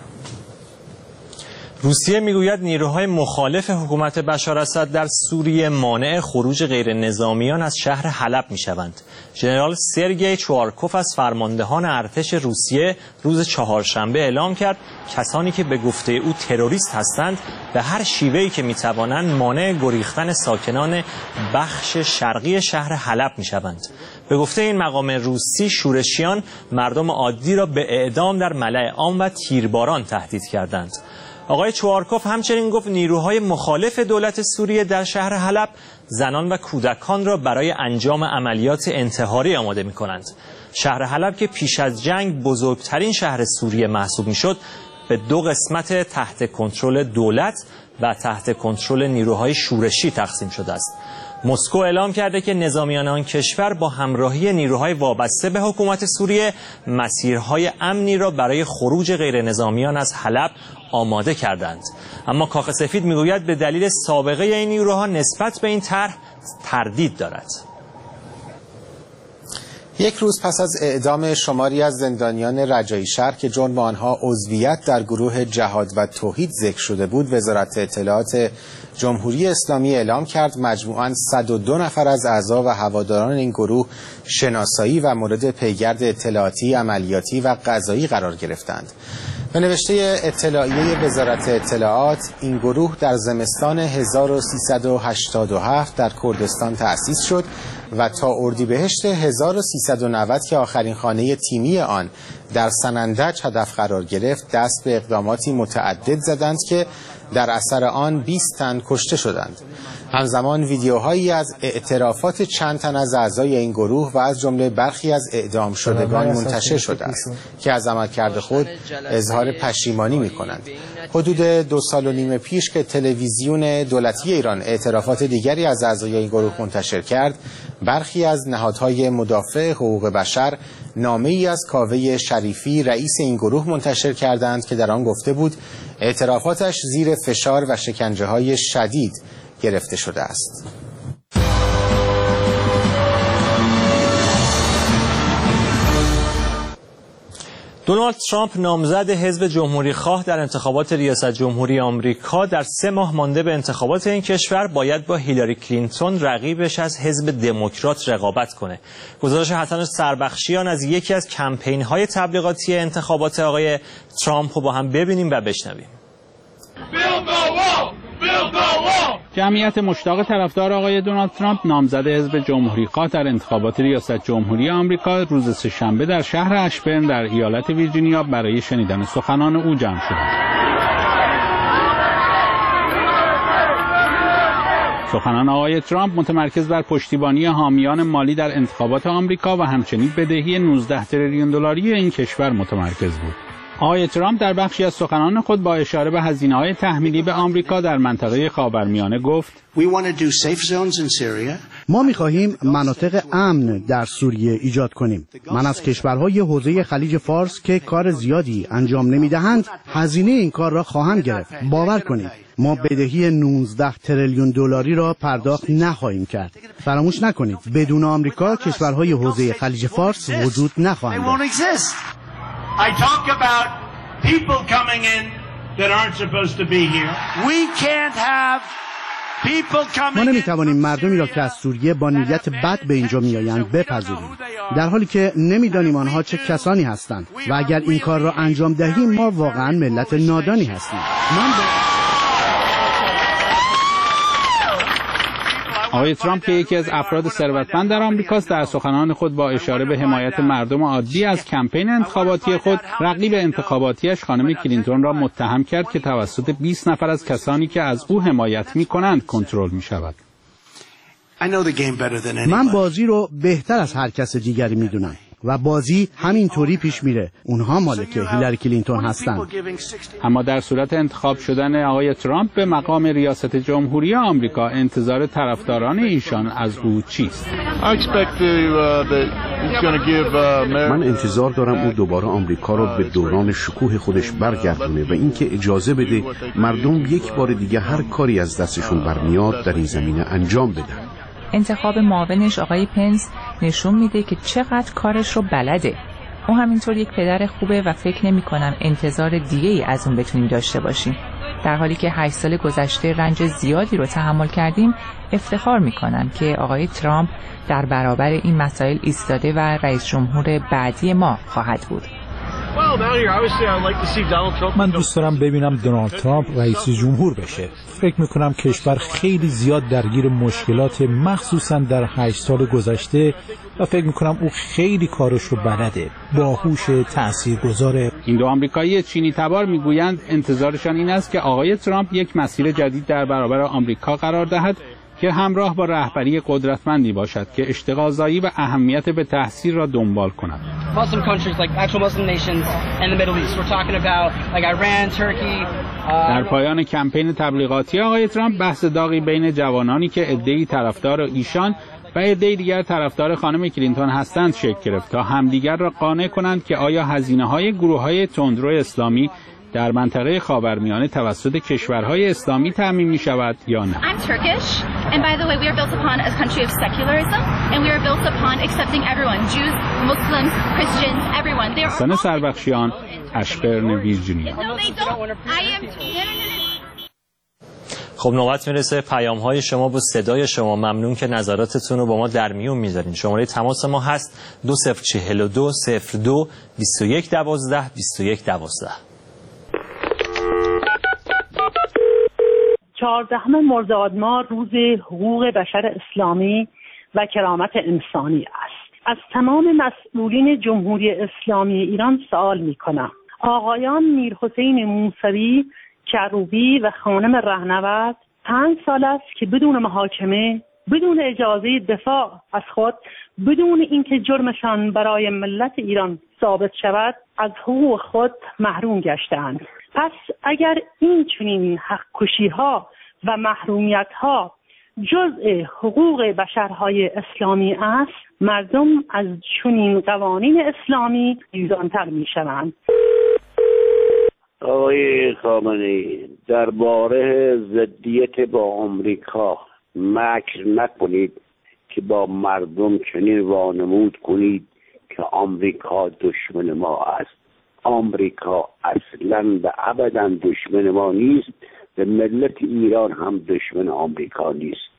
Speaker 1: روسیه میگوید نیروهای مخالف حکومت بشار اسد در سوریه مانع خروج غیر نظامیان از شهر حلب میشوند. ژنرال سرگئی چوارکوف از فرماندهان ارتش روسیه روز چهارشنبه اعلام کرد کسانی که به گفته او تروریست هستند به هر شیوهی که میتوانند مانع گریختن ساکنان بخش شرقی شهر حلب میشوند. به گفته این مقام روسی شورشیان مردم عادی را به اعدام در ملأ عام و تیرباران تهدید کردند. آقای چوارکوف همچنین گفت نیروهای مخالف دولت سوریه در شهر حلب زنان و کودکان را برای انجام عملیات انتحاری آماده می کنند. شهر حلب که پیش از جنگ بزرگترین شهر سوریه محسوب می شد به دو قسمت تحت کنترل دولت و تحت کنترل نیروهای شورشی تقسیم شده است. مسکو اعلام کرده که نظامیان آن کشور با همراهی نیروهای وابسته به حکومت سوریه مسیرهای امنی را برای خروج غیر نظامیان از حلب آماده کردند. اما کاخ سفید میگوید به دلیل سابقه این نیروها نسبت به این طرح تردید دارد.
Speaker 2: یک روز پس از اعدام شماری از زندانیان رجایی شهر که جرم آنها عضویت در گروه جهاد و توحید ذکر شده بود، وزارت اطلاعات جمهوری اسلامی اعلام کرد مجموعاً 102 نفر از اعضا و هواداران این گروه شناسایی و مورد پیگرد اطلاعاتی، عملیاتی و قضایی قرار گرفتند. به نوشته اطلاعیه وزارت اطلاعات، این گروه در زمستان 1387 در کردستان تأسیس شد و تا اردیبهشت 1390 که آخرین خانه تیمی آن در سنندج هدف قرار گرفت، دست به اقداماتی متعدد زدند که در اثر آن 20 تن کشته شدند. همزمان ویدیوهایی از اعترافات چند تن از اعضای این گروه و از جمله برخی از اعدام شدگان منتشر شده است که از عملکرد خود اظهار پشیمانی می‌کنند. حدود 2.5 سال پیش که تلویزیون دولتی ایران اعترافات دیگری از اعضای این گروه منتشر کرد، برخی از نهادهای مدافع حقوق بشر نامه‌ای از کاوه شریفی رئیس این گروه منتشر کردند که در آن گفته بود اعترافاتش زیر فشار و شکنجه‌های شدید گرفته شده است.
Speaker 1: دونالد ترامپ نامزد حزب جمهوری خواه در انتخابات ریاست جمهوری آمریکا در 3 ماه مانده به انتخابات این کشور باید با هیلاری کلینتون رقیبش از حزب دموکرات رقابت کنه. گزارش حسن سربخشیان از یکی از کمپین‌های تبلیغاتی انتخابات آقای ترامپ رو با هم ببینیم و بشنویم.
Speaker 19: جمعیت مشتاق طرفدار آقای دونالد ترامپ نامزد حزب جمهوری‌خواه در انتخابات ریاست جمهوری آمریکا روز سه‌شنبه در شهر اشبرن در ایالت ویرجینیا برای شنیدن سخنان او جمع شدند. سخنان آقای ترامپ متمرکز بر پشتیبانی حامیان مالی در انتخابات آمریکا و همچنین بدهی 19 تریلیون دلاری این کشور متمرکز بود. آقای ترامپ در بخشی از سخنان خود با اشاره به هزینه‌های تحمیلی به آمریکا در منطقه خاورمیانه گفت:
Speaker 20: ما می‌خواهیم مناطق امن در سوریه ایجاد کنیم. من از کشورهای حوزه خلیج فارس که کار زیادی انجام نمی‌دهند هزینه این کار را خواهم گرفت. باور کنید ما بدهی 19 تریلیون دلاری را پرداخت نخواهیم کرد. فراموش نکنید بدون آمریکا کشورهای حوزه خلیج فارس وجود نخواهند داشت.
Speaker 21: I talk about people coming in that aren't supposed to be here. We can't have people coming in.
Speaker 20: ما نمیتوانیم مردمی را که از سوریه با نیت بد به اینجا میآیند بپذیریم، در حالی که نمیدانیم آنها چه کسانی هستند و اگر این کار را انجام دهیم ما واقعا ملت نادانی هستیم.
Speaker 19: آقای ترامپ که یکی از افراد ثروتمند در آمریکاست در سخنان خود با اشاره به حمایت مردم عادی از کمپین انتخاباتی خود رقیب انتخاباتیش خانم کلینتون را متهم کرد که توسط 20 نفر از کسانی که از او حمایت می‌کنند کنترل می‌شود.
Speaker 20: من بازی رو بهتر از هر کس دیگری می‌دونم و بازی همینطوری پیش میره. اونها مالک هیلاری کلینتون هستند.
Speaker 19: اما در صورت انتخاب شدن آقای ترامپ به مقام ریاست جمهوری آمریکا انتظار طرفداران ایشان از او چیست؟
Speaker 22: من انتظار دارم او دوباره آمریکا را به دوران شکوه خودش برگردونه و اینکه اجازه بده مردم یک بار دیگه هر کاری از دستشون برمیاد در این زمینه انجام بدن.
Speaker 23: انتخاب معاونش آقای پنس نشون میده که چقدر کارش رو بلده
Speaker 5: او همینطور یک پدر خوبه و فکر نمی‌کنم انتظار دیگه‌ای از اون بتونیم داشته باشیم. در حالی که 8 سال گذشته رنج زیادی رو تحمل کردیم، افتخار می‌کنم که آقای ترامپ در برابر این مسائل ایستاده و رئیس جمهور بعدی ما خواهد بود.
Speaker 6: من دوست دارم ببینم دونالد ترامپ رئیس جمهور بشه. فکر میکنم کشور خیلی زیاد درگیر مشکلات مخصوصا در 8 سال گذشته و فکر میکنم او خیلی کارش رو بلده، باهوش، تاثیرگذاره.
Speaker 19: این دو آمریکایی چینی تبار میگویند انتظارشان این است که آقای ترامپ یک مسیر جدید در برابر آمریکا قرار دهد که همراه با رهبری قدرتمندی باشد که اشتغالزایی و اهمیت به تحصیل را دنبال کند. در پایان کمپین تبلیغاتی آقای ترامپ بحث داغی بین جوانانی که عده‌ای طرفدار ایشان و عده‌ای دیگر طرفدار خانم کلینتون هستند شکل گرفت تا همدیگر را قانع کنند که آیا هزینه‌های گروه‌های تندرو اسلامی در منطقه خاورمیانه توسط کشورهای اسلامی تامین می‌شود یا نه.
Speaker 23: And by the way, we are built upon a country of secularism, and we are built upon accepting everyone, Jews, Muslims, Christians, everyone. They are
Speaker 19: حسن سربخشیان، اشبرن، ویرجینیا.
Speaker 1: خب نوبت میرسه پیام‌های شما با صدای شما. ممنون که نظراتتون رو با ما در میون میذارین. شماره تماس ما هست 2042 02 21 12 21 12.
Speaker 7: 14 مرداد ماه روز حقوق بشر اسلامی و کرامت انسانی است. از تمام مسئولین جمهوری اسلامی ایران سوال می‌کنم. آقایان میرحسین موسوی، کروبی و خانم رهنورد 5 سال است که بدون محاکمه، بدون اجازه دفاع از خود، بدون اینکه جرمشان برای ملت ایران ثابت شود، از حقوق خود محروم گشتند. پس اگر این چنین حق کشی‌ها و محرومیت‌ها جزء حقوق بشرهای اسلامی است، مردم از چنین قوانین اسلامی ویران‌تر می‌شوند.
Speaker 8: آقای خامنه‌ای، درباره ضدیت با آمریکا مکر نکنید که با مردم چنین وانمود کنید که آمریکا دشمن ما است. آمریکا اصلا و ابدا دشمن ما نیست و ملت ایران هم دشمن آمریکا نیست.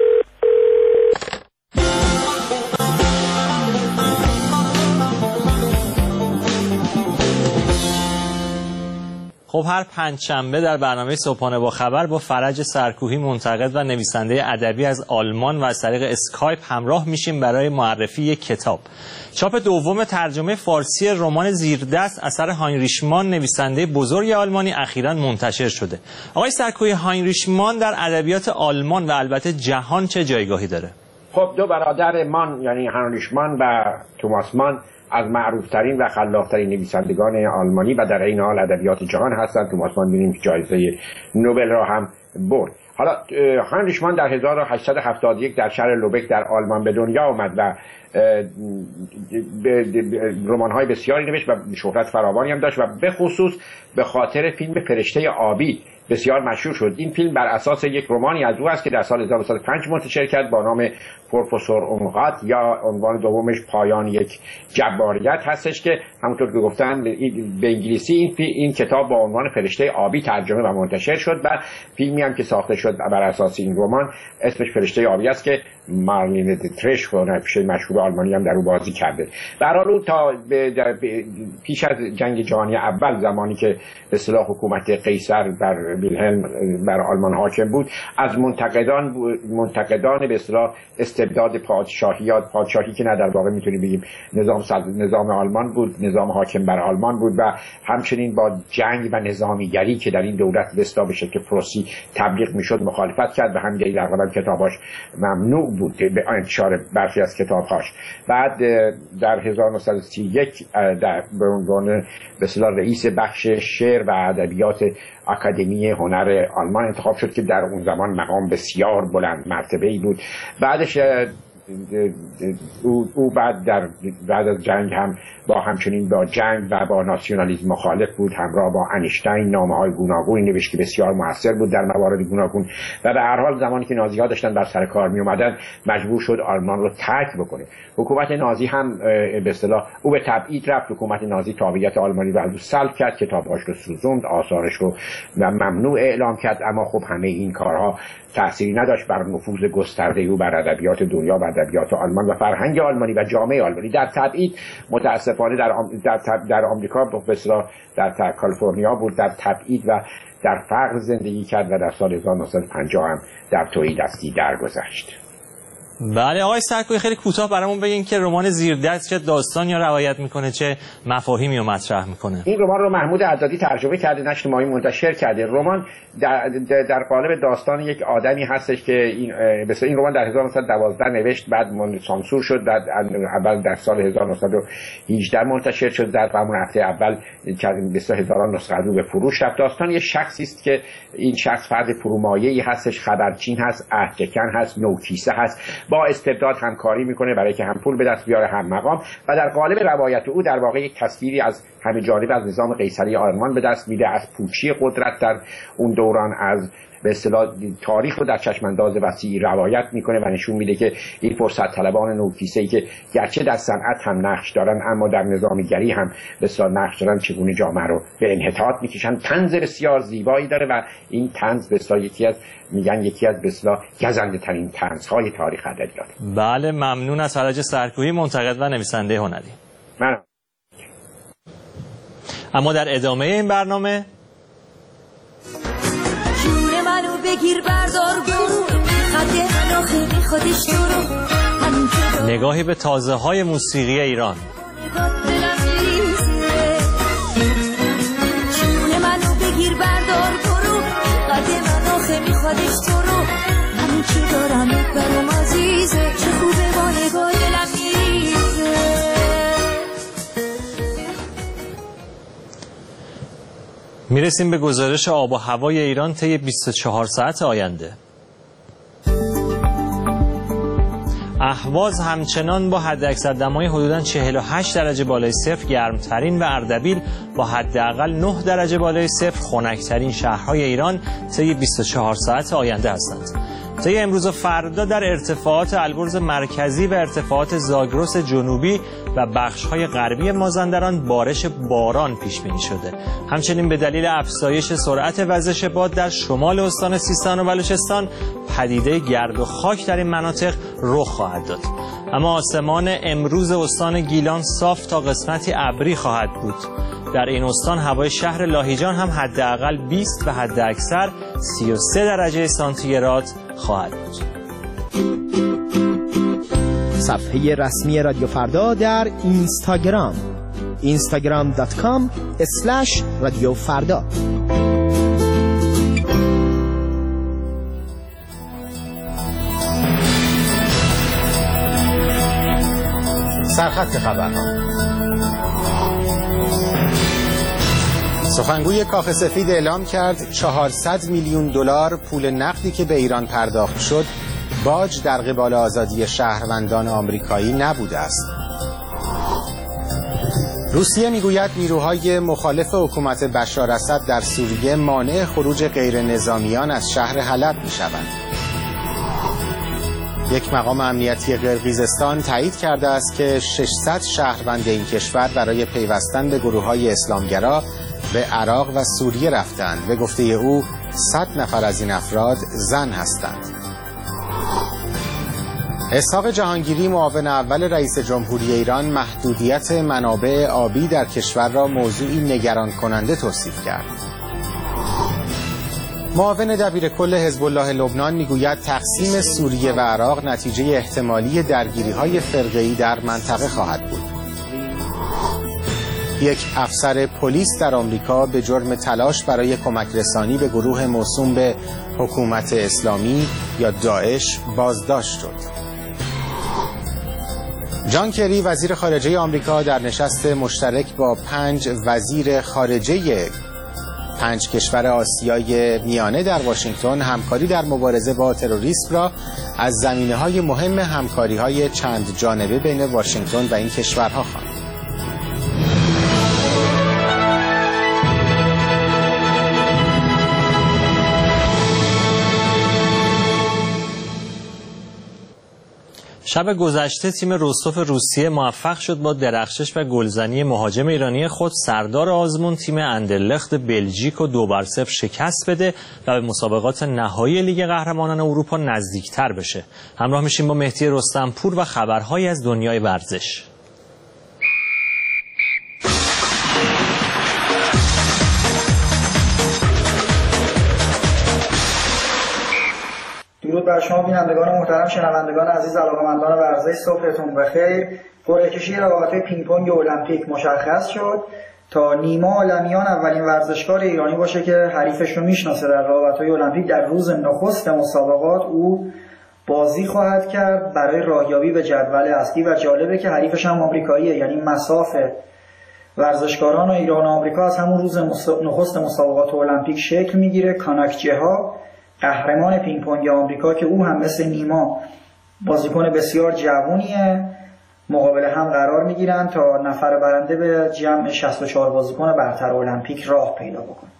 Speaker 1: خب هر پنجشنبه در برنامه صبحانه با خبر با فرج سرکوهی، منتقد و نویسنده ادبی از آلمان و از طریق اسکایپ همراه میشیم برای معرفی یک کتاب. چاپ دوم ترجمه فارسی رمان زیردست اثر هاینریش مان، نویسنده بزرگ آلمانی، اخیراً منتشر شده. آقای سرکوهی، هاینریش مان در ادبیات آلمان و البته جهان چه جایگاهی داره؟
Speaker 24: خب دو برادر مان، یعنی هاینریش مان و توماس مان، از معروفترین و خلاقترین نویسندگان آلمانی و در این حال ادبیات جهان هستند. توماس مان بینیم جایزه نوبل را هم برد. حالا هاینریش مان در 1871 در شهر لوبک در آلمان به دنیا آمد و رمان‌های بسیاری نوشت و شهرت فراوانی هم داشت و به خصوص به خاطر فیلم فرشته آبی بسیار مشهور شد. این فیلم بر اساس یک رمانی از او است که در سال 1905 منتشر کرد با نام پروفسور اونقات، یا عنوان دومش پایان یک جباریت هستش، که همونطور که گفتن به انگلیسی این کتاب با عنوان فرشته آبی ترجمه و منتشر شد و فیلمی هم که ساخته شد بر اساس این رمان اسمش فرشته آبی است که مارلین دترش، هنرپیشه مشهور آلمانی هم در او بازی کرده. در حال او تا پیش از جنگ جهانی اول، زمانی که به اصطلاح حکومت قیصر بر ویلهلم بر آلمان حاکم بود، از منتقدان به اصطلاح استبداد پادشاهی، یا پادشاهی که نه در واقع میتونیم بگیم نظام آلمان بود، نظام حاکم بر آلمان بود، و همچنین با جنگ و نظامیگری که در این دولت به اصطلاح به شکل پروسی تبلیغ میشد مخالفت کرد و همین دلیل اغلب کتاباش ممنوع بود به انتشار برخی از کتابهاش. بعد در 1931 به عنوان به اصطلاح رئیس بخش شعر و ادبیات اکادمی هنر آلمان انتخاب شد که در اون زمان مقام بسیار بلند مرتبه‌ای بود. بعدش او بعد از جنگ هم همچنین با جنگ و با ناسیونالیسم مخالف بود. همراه با انیشتین نامه‌های گوناگونی نوشت که بسیار موثر بود در موارد گوناگون و به هر حال زمانی که نازی‌ها داشتن بر سر کار می اومدن مجبور شد آلمان رو ترک بکنه. حکومت نازی هم به اصطلاح او به تبعید رفت. حکومت نازی تابعیت آلمانی رو سلب کرد، کتاب‌هاش رو سوزوند، آثارش رو ممنوع اعلام کرد. اما خب همه این کارها تأثیری نداشت بر نفوذ گسترده او بر ادبیات دنیا و ادبیات آلمان و فرهنگ آلمانی و جامعه آلمانی. در تبعید متاسفانه در آمریکا به اصطلاح در کالیفرنیا بود، در تبعید و در فقر زندگی کرد و در سال 1950 هم در تویی دستی درگذشت.
Speaker 1: بله آقای سرکویی، خیلی کوتاه برامون بگین که رمان زیردست چه داستان یا روایت میکنه، چه مفاهیمی رو مطرح میکنه؟
Speaker 24: این رمان رو محمود عدادی ترجمه کرده، نشر ماهی منتشر کرده. رمان در قالب داستان یک آدمی هستش که این رمان در 1912 نوشت، بعد سانسور شد، بعد اول در سال 1918 منتشر شد، در همون هفته اول به هزاران نسخه رو به فروش رفت. داستان یک شخصی است که این شخص فرد فرومایه‌ای هستش، خبرچین هست، عهدکن هست، نوکیسه هست، با استبداد همکاری میکنه برای که هم پول به دست بیاره هم مقام، و در قالب روایت او در واقع یک تصویری از همه جانب از نظام قیصری آلمان به دست میده، از پوچی قدرت در اون دوران، از به اصطلاح تاریخ رو در چشمانداز وسیع روایت میکنه و نشون میده که این فرصت طلبان نوکیسه‌ای که گرچه در صنعت هم نقش دارن اما در نظامیگری هم به اصطلاح نقش دارن، چگونه جامعه رو به انحطاط میکشن. طنز بسیار زیبایی داره و این طنز به اصطلاح یکی از به اصطلاح گزنده ترین طنزهای تاریخ ادبیات.
Speaker 1: بله ممنون از فرج سرکویی، منتقد و نویسنده هنری. اما در ادامه این برنامه
Speaker 17: منو بگیر بردار برو خط منو خیلی خودش برو
Speaker 1: نگاهی به تازه های موسیقی ایران.
Speaker 17: جون منو بگیر بردار برو خط منو خیلی خودش برو همین که دارم برام عزیزه چه خوبه با نگاه دلم میریزه.
Speaker 1: میرسیم به گزارش آب و هوای ایران طی 24 ساعت آینده. اهواز همچنان با حداکثر دمای حدوداً 48 درجه بالای صفر گرمترین و اردبیل با حداقل 9 درجه بالای صفر خنک‌ترین شهرهای ایران طی 24 ساعت آینده هستند. طی امروز و فردا در ارتفاعات البرز مرکزی و ارتفاعات زاگرس جنوبی و بخش‌های غربی مازندران بارش باران پیش بینی شده. همچنین به دلیل افزایش سرعت وزش باد در شمال استان سیستان و بلوچستان پدیده گرد و خاک در این مناطق رخ خواهد داد. اما آسمان امروز استان گیلان صاف تا قسمتی ابری خواهد بود. در این استان هوای شهر لاهیجان هم حداقل 20 و حداکثر 33 درجه سانتیگراد خواهد بود.
Speaker 9: صفحه رسمی رادیو فردا در اینستاگرام instagram.com/رادیو فردا.
Speaker 2: سرخط خبرها. سخنگوی کاخ سفید اعلام کرد 400 میلیون دلار پول نقدی که به ایران پرداخت شد باج در قبال آزادی شهروندان آمریکایی نبوده است. روسیه میگوید نیروهای مخالف حکومت بشار اسد در سوریه مانع خروج غیر نظامیان از شهر حلب میشوند. یک مقام امنیتی قرقیزستان تایید کرده است که 600 شهروند این کشور برای پیوستن به گروه‌های اسلامگرا به عراق و سوریه رفتند. به گفته او 100 نفر از این افراد زن هستند. اسحاق جهانگیری معاون اول رئیس جمهوری ایران محدودیت منابع آبی در کشور را موضوعی نگران کننده توصیف کرد. معاون دبیرکل حزب الله لبنان میگوید تقسیم سوریه و عراق نتیجه احتمالی درگیری‌های فرقه‌ای در منطقه خواهد بود. یک افسر پلیس در آمریکا به جرم تلاش برای کمک رسانی به گروه موسوم به حکومت اسلامی یا داعش بازداشت شد. جان کری وزیر خارجه آمریکا در نشست مشترک با 5 وزیر خارجه 5 کشور آسیای میانه در واشنگتن همکاری در مبارزه با تروریسم را از زمینه‌های مهم همکاری‌های چند جانبه بین واشنگتن و این کشورها خواند.
Speaker 1: شب گذشته تیم رستوف روسیه موفق شد با درخشش و گلزنی مهاجم ایرانی خود سردار آزمون تیم اندرلخت بلژیک رو 2-0 شکست بده و به مسابقات نهایی لیگ قهرمانان اروپا نزدیکتر بشه. همراه میشیم با مهدی رستمپور و خبرهایی از دنیای ورزش.
Speaker 15: درود بر شما بینندگان محترم، شنوندگان عزیز، علاقه‌مندان ورزش، صبحتون بخیر. قرعه کشی رقابت‌های پینگ پونگ المپیک مشخص شد. تا نیما عالمیان اولین ورزشکار ایرانی باشه که حریفش رو میشناسه در رقابت‌های المپیک. در روز نخست مسابقات او بازی خواهد کرد برای راهیابی به جدول اصلی و جالبه که حریفش هم آمریکاییه، یعنی مسافه ورزشکاران ایران و آمریکا از همون روز نخست مسابقات المپیک شکل میگیره. کاناکجها قهرمان پینگ پونگ آمریکا که او هم مثل نیما بازیکن بسیار جوونیه مقابل هم قرار میگیرن تا نفر برنده به جمع 64 بازیکن برتر المپیک راه پیدا بکنه.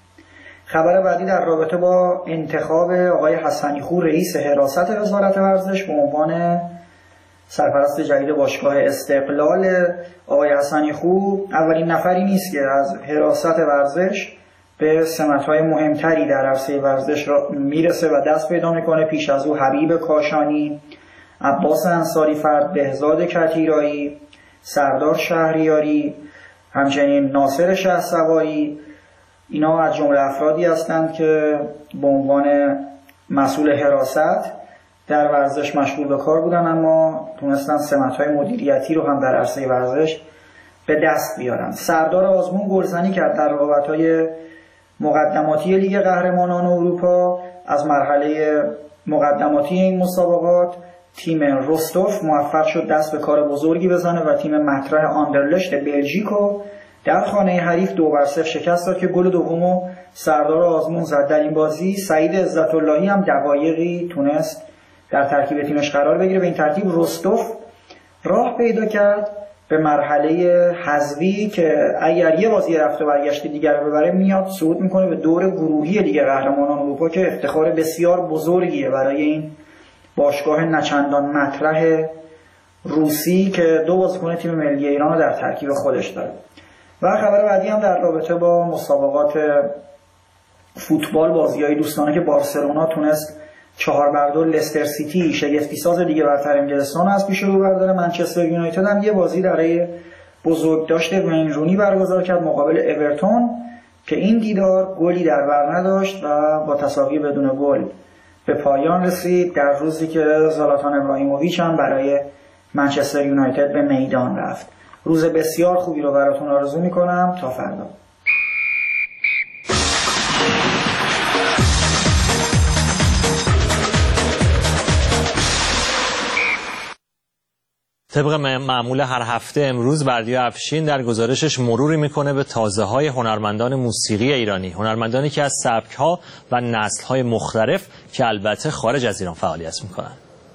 Speaker 15: خبر بعدی در رابطه با انتخاب آقای حسنیخو رئیس حراست وزارت ورزش به عنوان سرپرست جدید باشگاه استقلال. آقای حسنیخو اولین نفری نیست که از حراست ورزش به سمت‌های مهمتری در عرصه ورزش را میرسه و دست پیدا میکنه. پیش از او حبیب کاشانی، عباس انصاری فرد، بهزاد کتیرایی، سردار شهریاری، همچنین ناصر شهسواری، اینا از جمله افرادی هستند که به عنوان مسئول حراست در ورزش مشغول به کار بودن، اما تونستن سمت‌های مدیریتی رو هم در عرصه ورزش به دست بیارن. سردار آزمون گلزنی کرد در رقابت‌های مقدماتی لیگ قهرمانان اروپا. از مرحله مقدماتی این مسابقات تیم رستوف موفق شد دست به کار بزرگی بزنه و تیم مطرح آندرلشت بلژیکو در خانه حریف 2-0 شکست داد که گل دومو سردار آزمون زد. در این بازی سعید عزت اللهی هم دقایقی تونست در ترکیب تیمش قرار بگیره. به این ترتیب رستوف راه پیدا کرد به مرحله حذفی که اگر یه بازی رفت و برگشت دیگر رو ببره میاد صعود میکنه به دور گروهی لیگ قهرمانان اروپا که افتخار بسیار بزرگیه برای این باشگاه نچندان مطرح روسی که 2 بازیکن تیم ملی ایران رو در ترکیب خودش داره. و خبر بعدی هم در رابطه با مسابقات فوتبال، بازی‌های دوستانه که بارسلونا تونست 4-2 لستر سیتی شگفتی ساز لیگ برتر انگلستان از پیش رو برداره. منچستر یونایتد هم یه بازی برای بزرگداشت وین رونی برگزار کرد مقابل اورتون که این دیدار گلی در بر نداشت و با تساوی بدون گل به پایان رسید در روزی که زلاتان ابراهیموویچ هم برای منچستر یونایتد به میدان رفت. روز بسیار خوبی رو براتون آرزو میکنم. تا فردا.
Speaker 1: طبق معمول هر هفته امروز بردیا افشین در گزارشش مروری میکنه به تازه‌های هنرمندان موسیقی ایرانی، هنرمندانی که از سبک‌ها و نسل‌های مختلف که البته خارج از ایران فعالیت میکنن.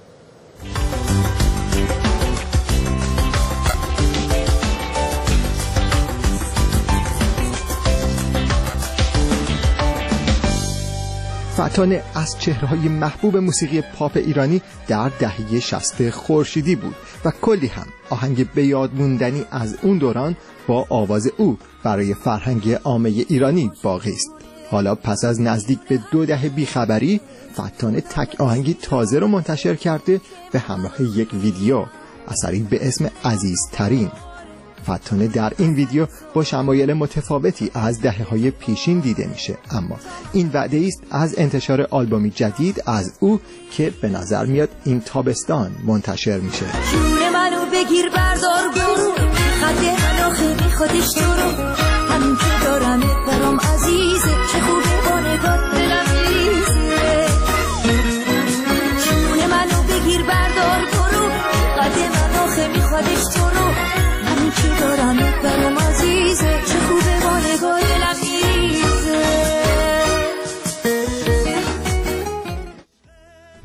Speaker 16: فتانه از چهره‌های محبوب موسیقی پاپ ایرانی در دهه 60 خورشیدی بود و کلی هم آهنگ به یاد موندنی از اون دوران با آواز او برای فرهنگ عامه ایرانی باقی است. حالا پس از نزدیک به 2 دهه بیخبری، فتانه تک آهنگی تازه رو منتشر کرده به همراه یک ویدیو، اثری به اسم عزیزترین. فتانه در این ویدیو با شمایل متفاوتی از دهه‌های پیشین دیده میشه، اما این وعده است از انتشار آلبومی جدید از او که به نظر میاد این تابستان منتشر میشه.
Speaker 17: جون منو بگیر بردار برو، خط منو خیلی خودش برو، همین که دارم برام عزیزه، چه خوبه با نگاه دلم ریزه. جون منو بگیر بردار برو، خط منو خیلی خودش برو، که دارم برام عزیزه، چه خوبه با نگاه دلم میریزه.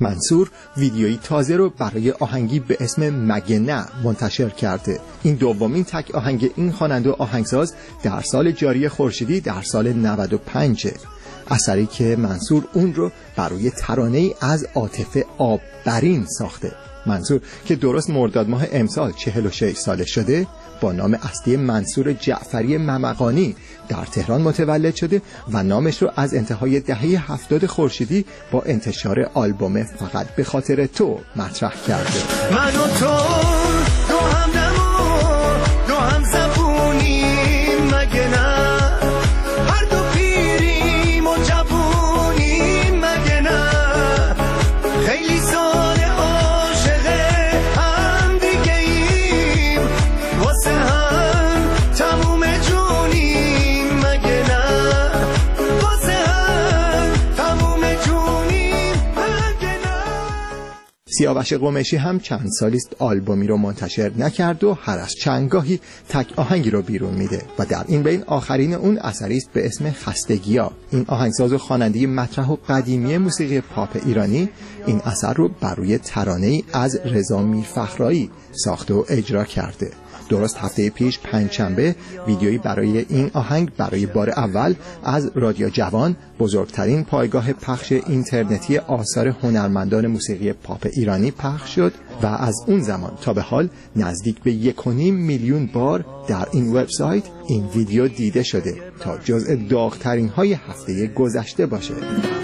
Speaker 16: منصور ویدیویی تازه رو برای آهنگی به اسم مگه نه منتشر کرده. این دومین تک آهنگ این خواننده و آهنگساز در سال جاری خورشیدی در سال 95، اثری که منصور اون رو برای ترانه‌ای از عاطفه آببرین ساخته. منصور که درست مرداد ماه امسال 46 ساله شده، با نام اصلی منصور جعفری ممقانی در تهران متولد شده و نامش رو از انتهای دهه 70 خورشیدی با انتشار آلبوم فقط به خاطر تو مطرح کرده.
Speaker 12: من و تو دو هم دمون دو هم زبونیم مگه نه، هر دو پیریم و جوونیم مگه نه، خیلی سال عاشقه هم دیگه ایم، واسه هم تموم جونیم مگه نه، واسه هم تموم جونیم مگه نه.
Speaker 16: سیاوش قمیشی هم چند سالیست آلبومی رو منتشر نکرد و هر از چندگاهی تک آهنگی رو بیرون میده و در این بین آخرین اون اثری است به اسم خستگی‌ها. این آهنگساز و خواننده مطرح و قدیمی موسیقی پاپ ایرانی این اثر رو بر روی ترانه‌ای از رضا میرفخرایی ساخته و اجرا کرده. درست هفته پیش پنجشنبه ویدیویی برای این آهنگ برای بار اول از رادیو جوان، بزرگترین پایگاه پخش اینترنتی آثار هنرمندان موسیقی پاپ ایرانی پخش شد و از اون زمان تا به حال نزدیک به 1.5 میلیون بار در این وبسایت این ویدیو دیده شده تا جزء داغ‌ترین های هفته گذشته باشه.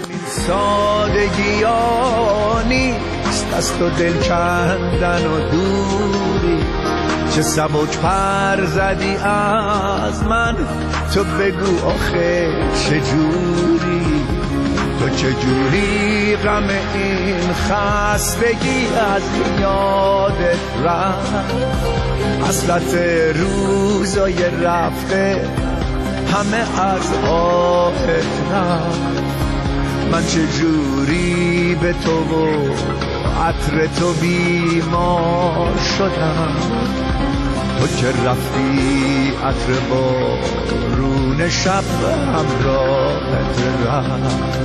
Speaker 12: سادگیانی از تو دل کندن و دوری، چه سبک پر زدی از من، تو بگو آخه چجوری، تو چجوری غم این خستگی از یادت رفت، حسرت روزای رفته همه از آهت رفت، من چجوری به تو و عطر تو بیمار شدم، تو که رفتی عطر بارون شب همراهت رفت.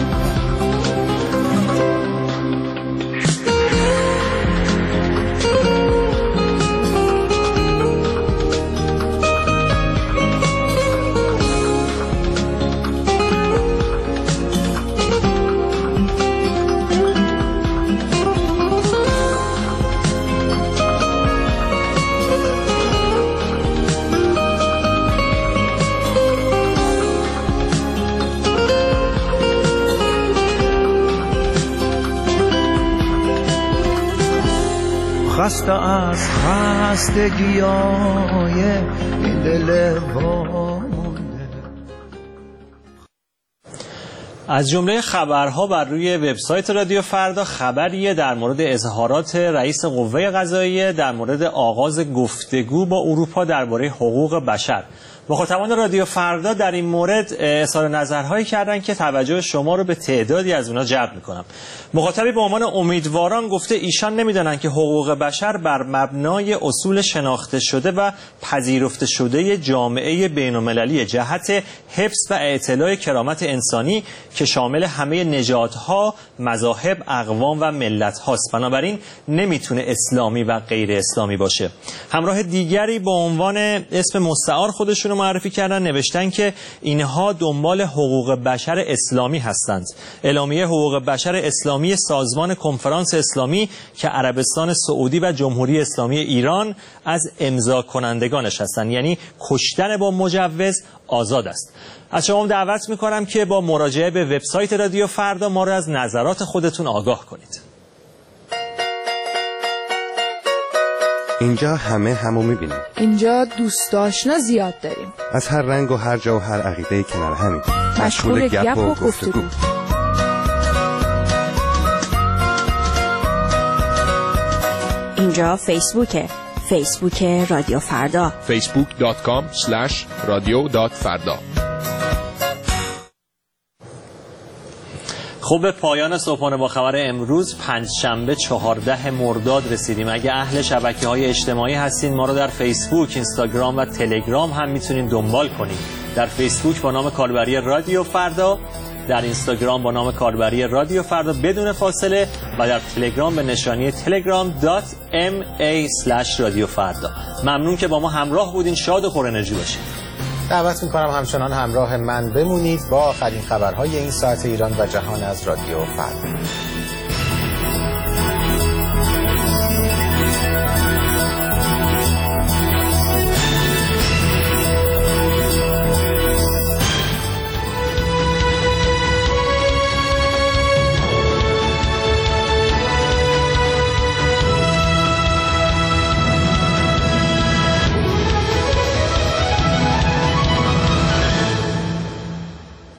Speaker 12: خسته از خستگیای این دل وامونده.
Speaker 1: از جمله خبرها بر روی وبسایت رادیو فردا خبریه در مورد اظهارات رئیس قوه قضاییه در مورد آغاز گفتگو با اروپا درباره حقوق بشر. مخاطبان رادیو فردا در این مورد اظهار نظرهایی کردن که توجه شما رو به تعدادی از اونها جلب می‌کنم. مخاطبی به عنوان امیدواران گفته ایشان نمی‌دانند که حقوق بشر بر مبنای اصول شناخته شده و پذیرفته شده جامعه بین‌المللی جهت حفظ و اعتلاء کرامت انسانی که شامل همه نژادها، مذاهب، اقوام و ملت‌هاست. بنابراین نمیتونه اسلامی و غیر اسلامی باشه. همراه دیگری با عنوان اسم مستعار خودشون معرفی کردن، نوشتن که اینها دنبال حقوق بشر اسلامی هستند. اعلامیه حقوق بشر اسلامی سازمان کنفرانس اسلامی که عربستان سعودی و جمهوری اسلامی ایران از امضا کنندگانش هستند، یعنی کشتن با مجوز آزاد است. از شما دعوت میکنم که با مراجعه به وبسایت رادیو فردا ما را از نظرات خودتون آگاه کنید.
Speaker 10: اینجا همو میبینیم.
Speaker 11: اینجا دوست آشنا زیاد داریم.
Speaker 10: از هر رنگ و هر جا و هر عقیده کنار همین.
Speaker 11: مشغول گپ و گفتگو.
Speaker 13: اینجا فیسبوک رادیو فردا.
Speaker 14: facebook.com/radio.farda.
Speaker 1: خب به پایان صبحانه با خبر امروز پنجشنبه 14 مرداد رسیدیم. اگه اهل شبکه‌های اجتماعی هستین ما رو در فیسبوک، اینستاگرام و تلگرام هم میتونین دنبال کنید. در فیسبوک با نام کاربری رادیو فردا، در اینستاگرام با نام کاربری رادیو فردا بدون فاصله و در تلگرام به نشانی telegram.ma/رادیوفردا. ممنون که با ما همراه بودین. شاد و پر انرژی باشید.
Speaker 2: دعوت می‌کنم همچنان همراه من بمونید با آخرین خبرهای این ساعت ایران و جهان از رادیو فردا.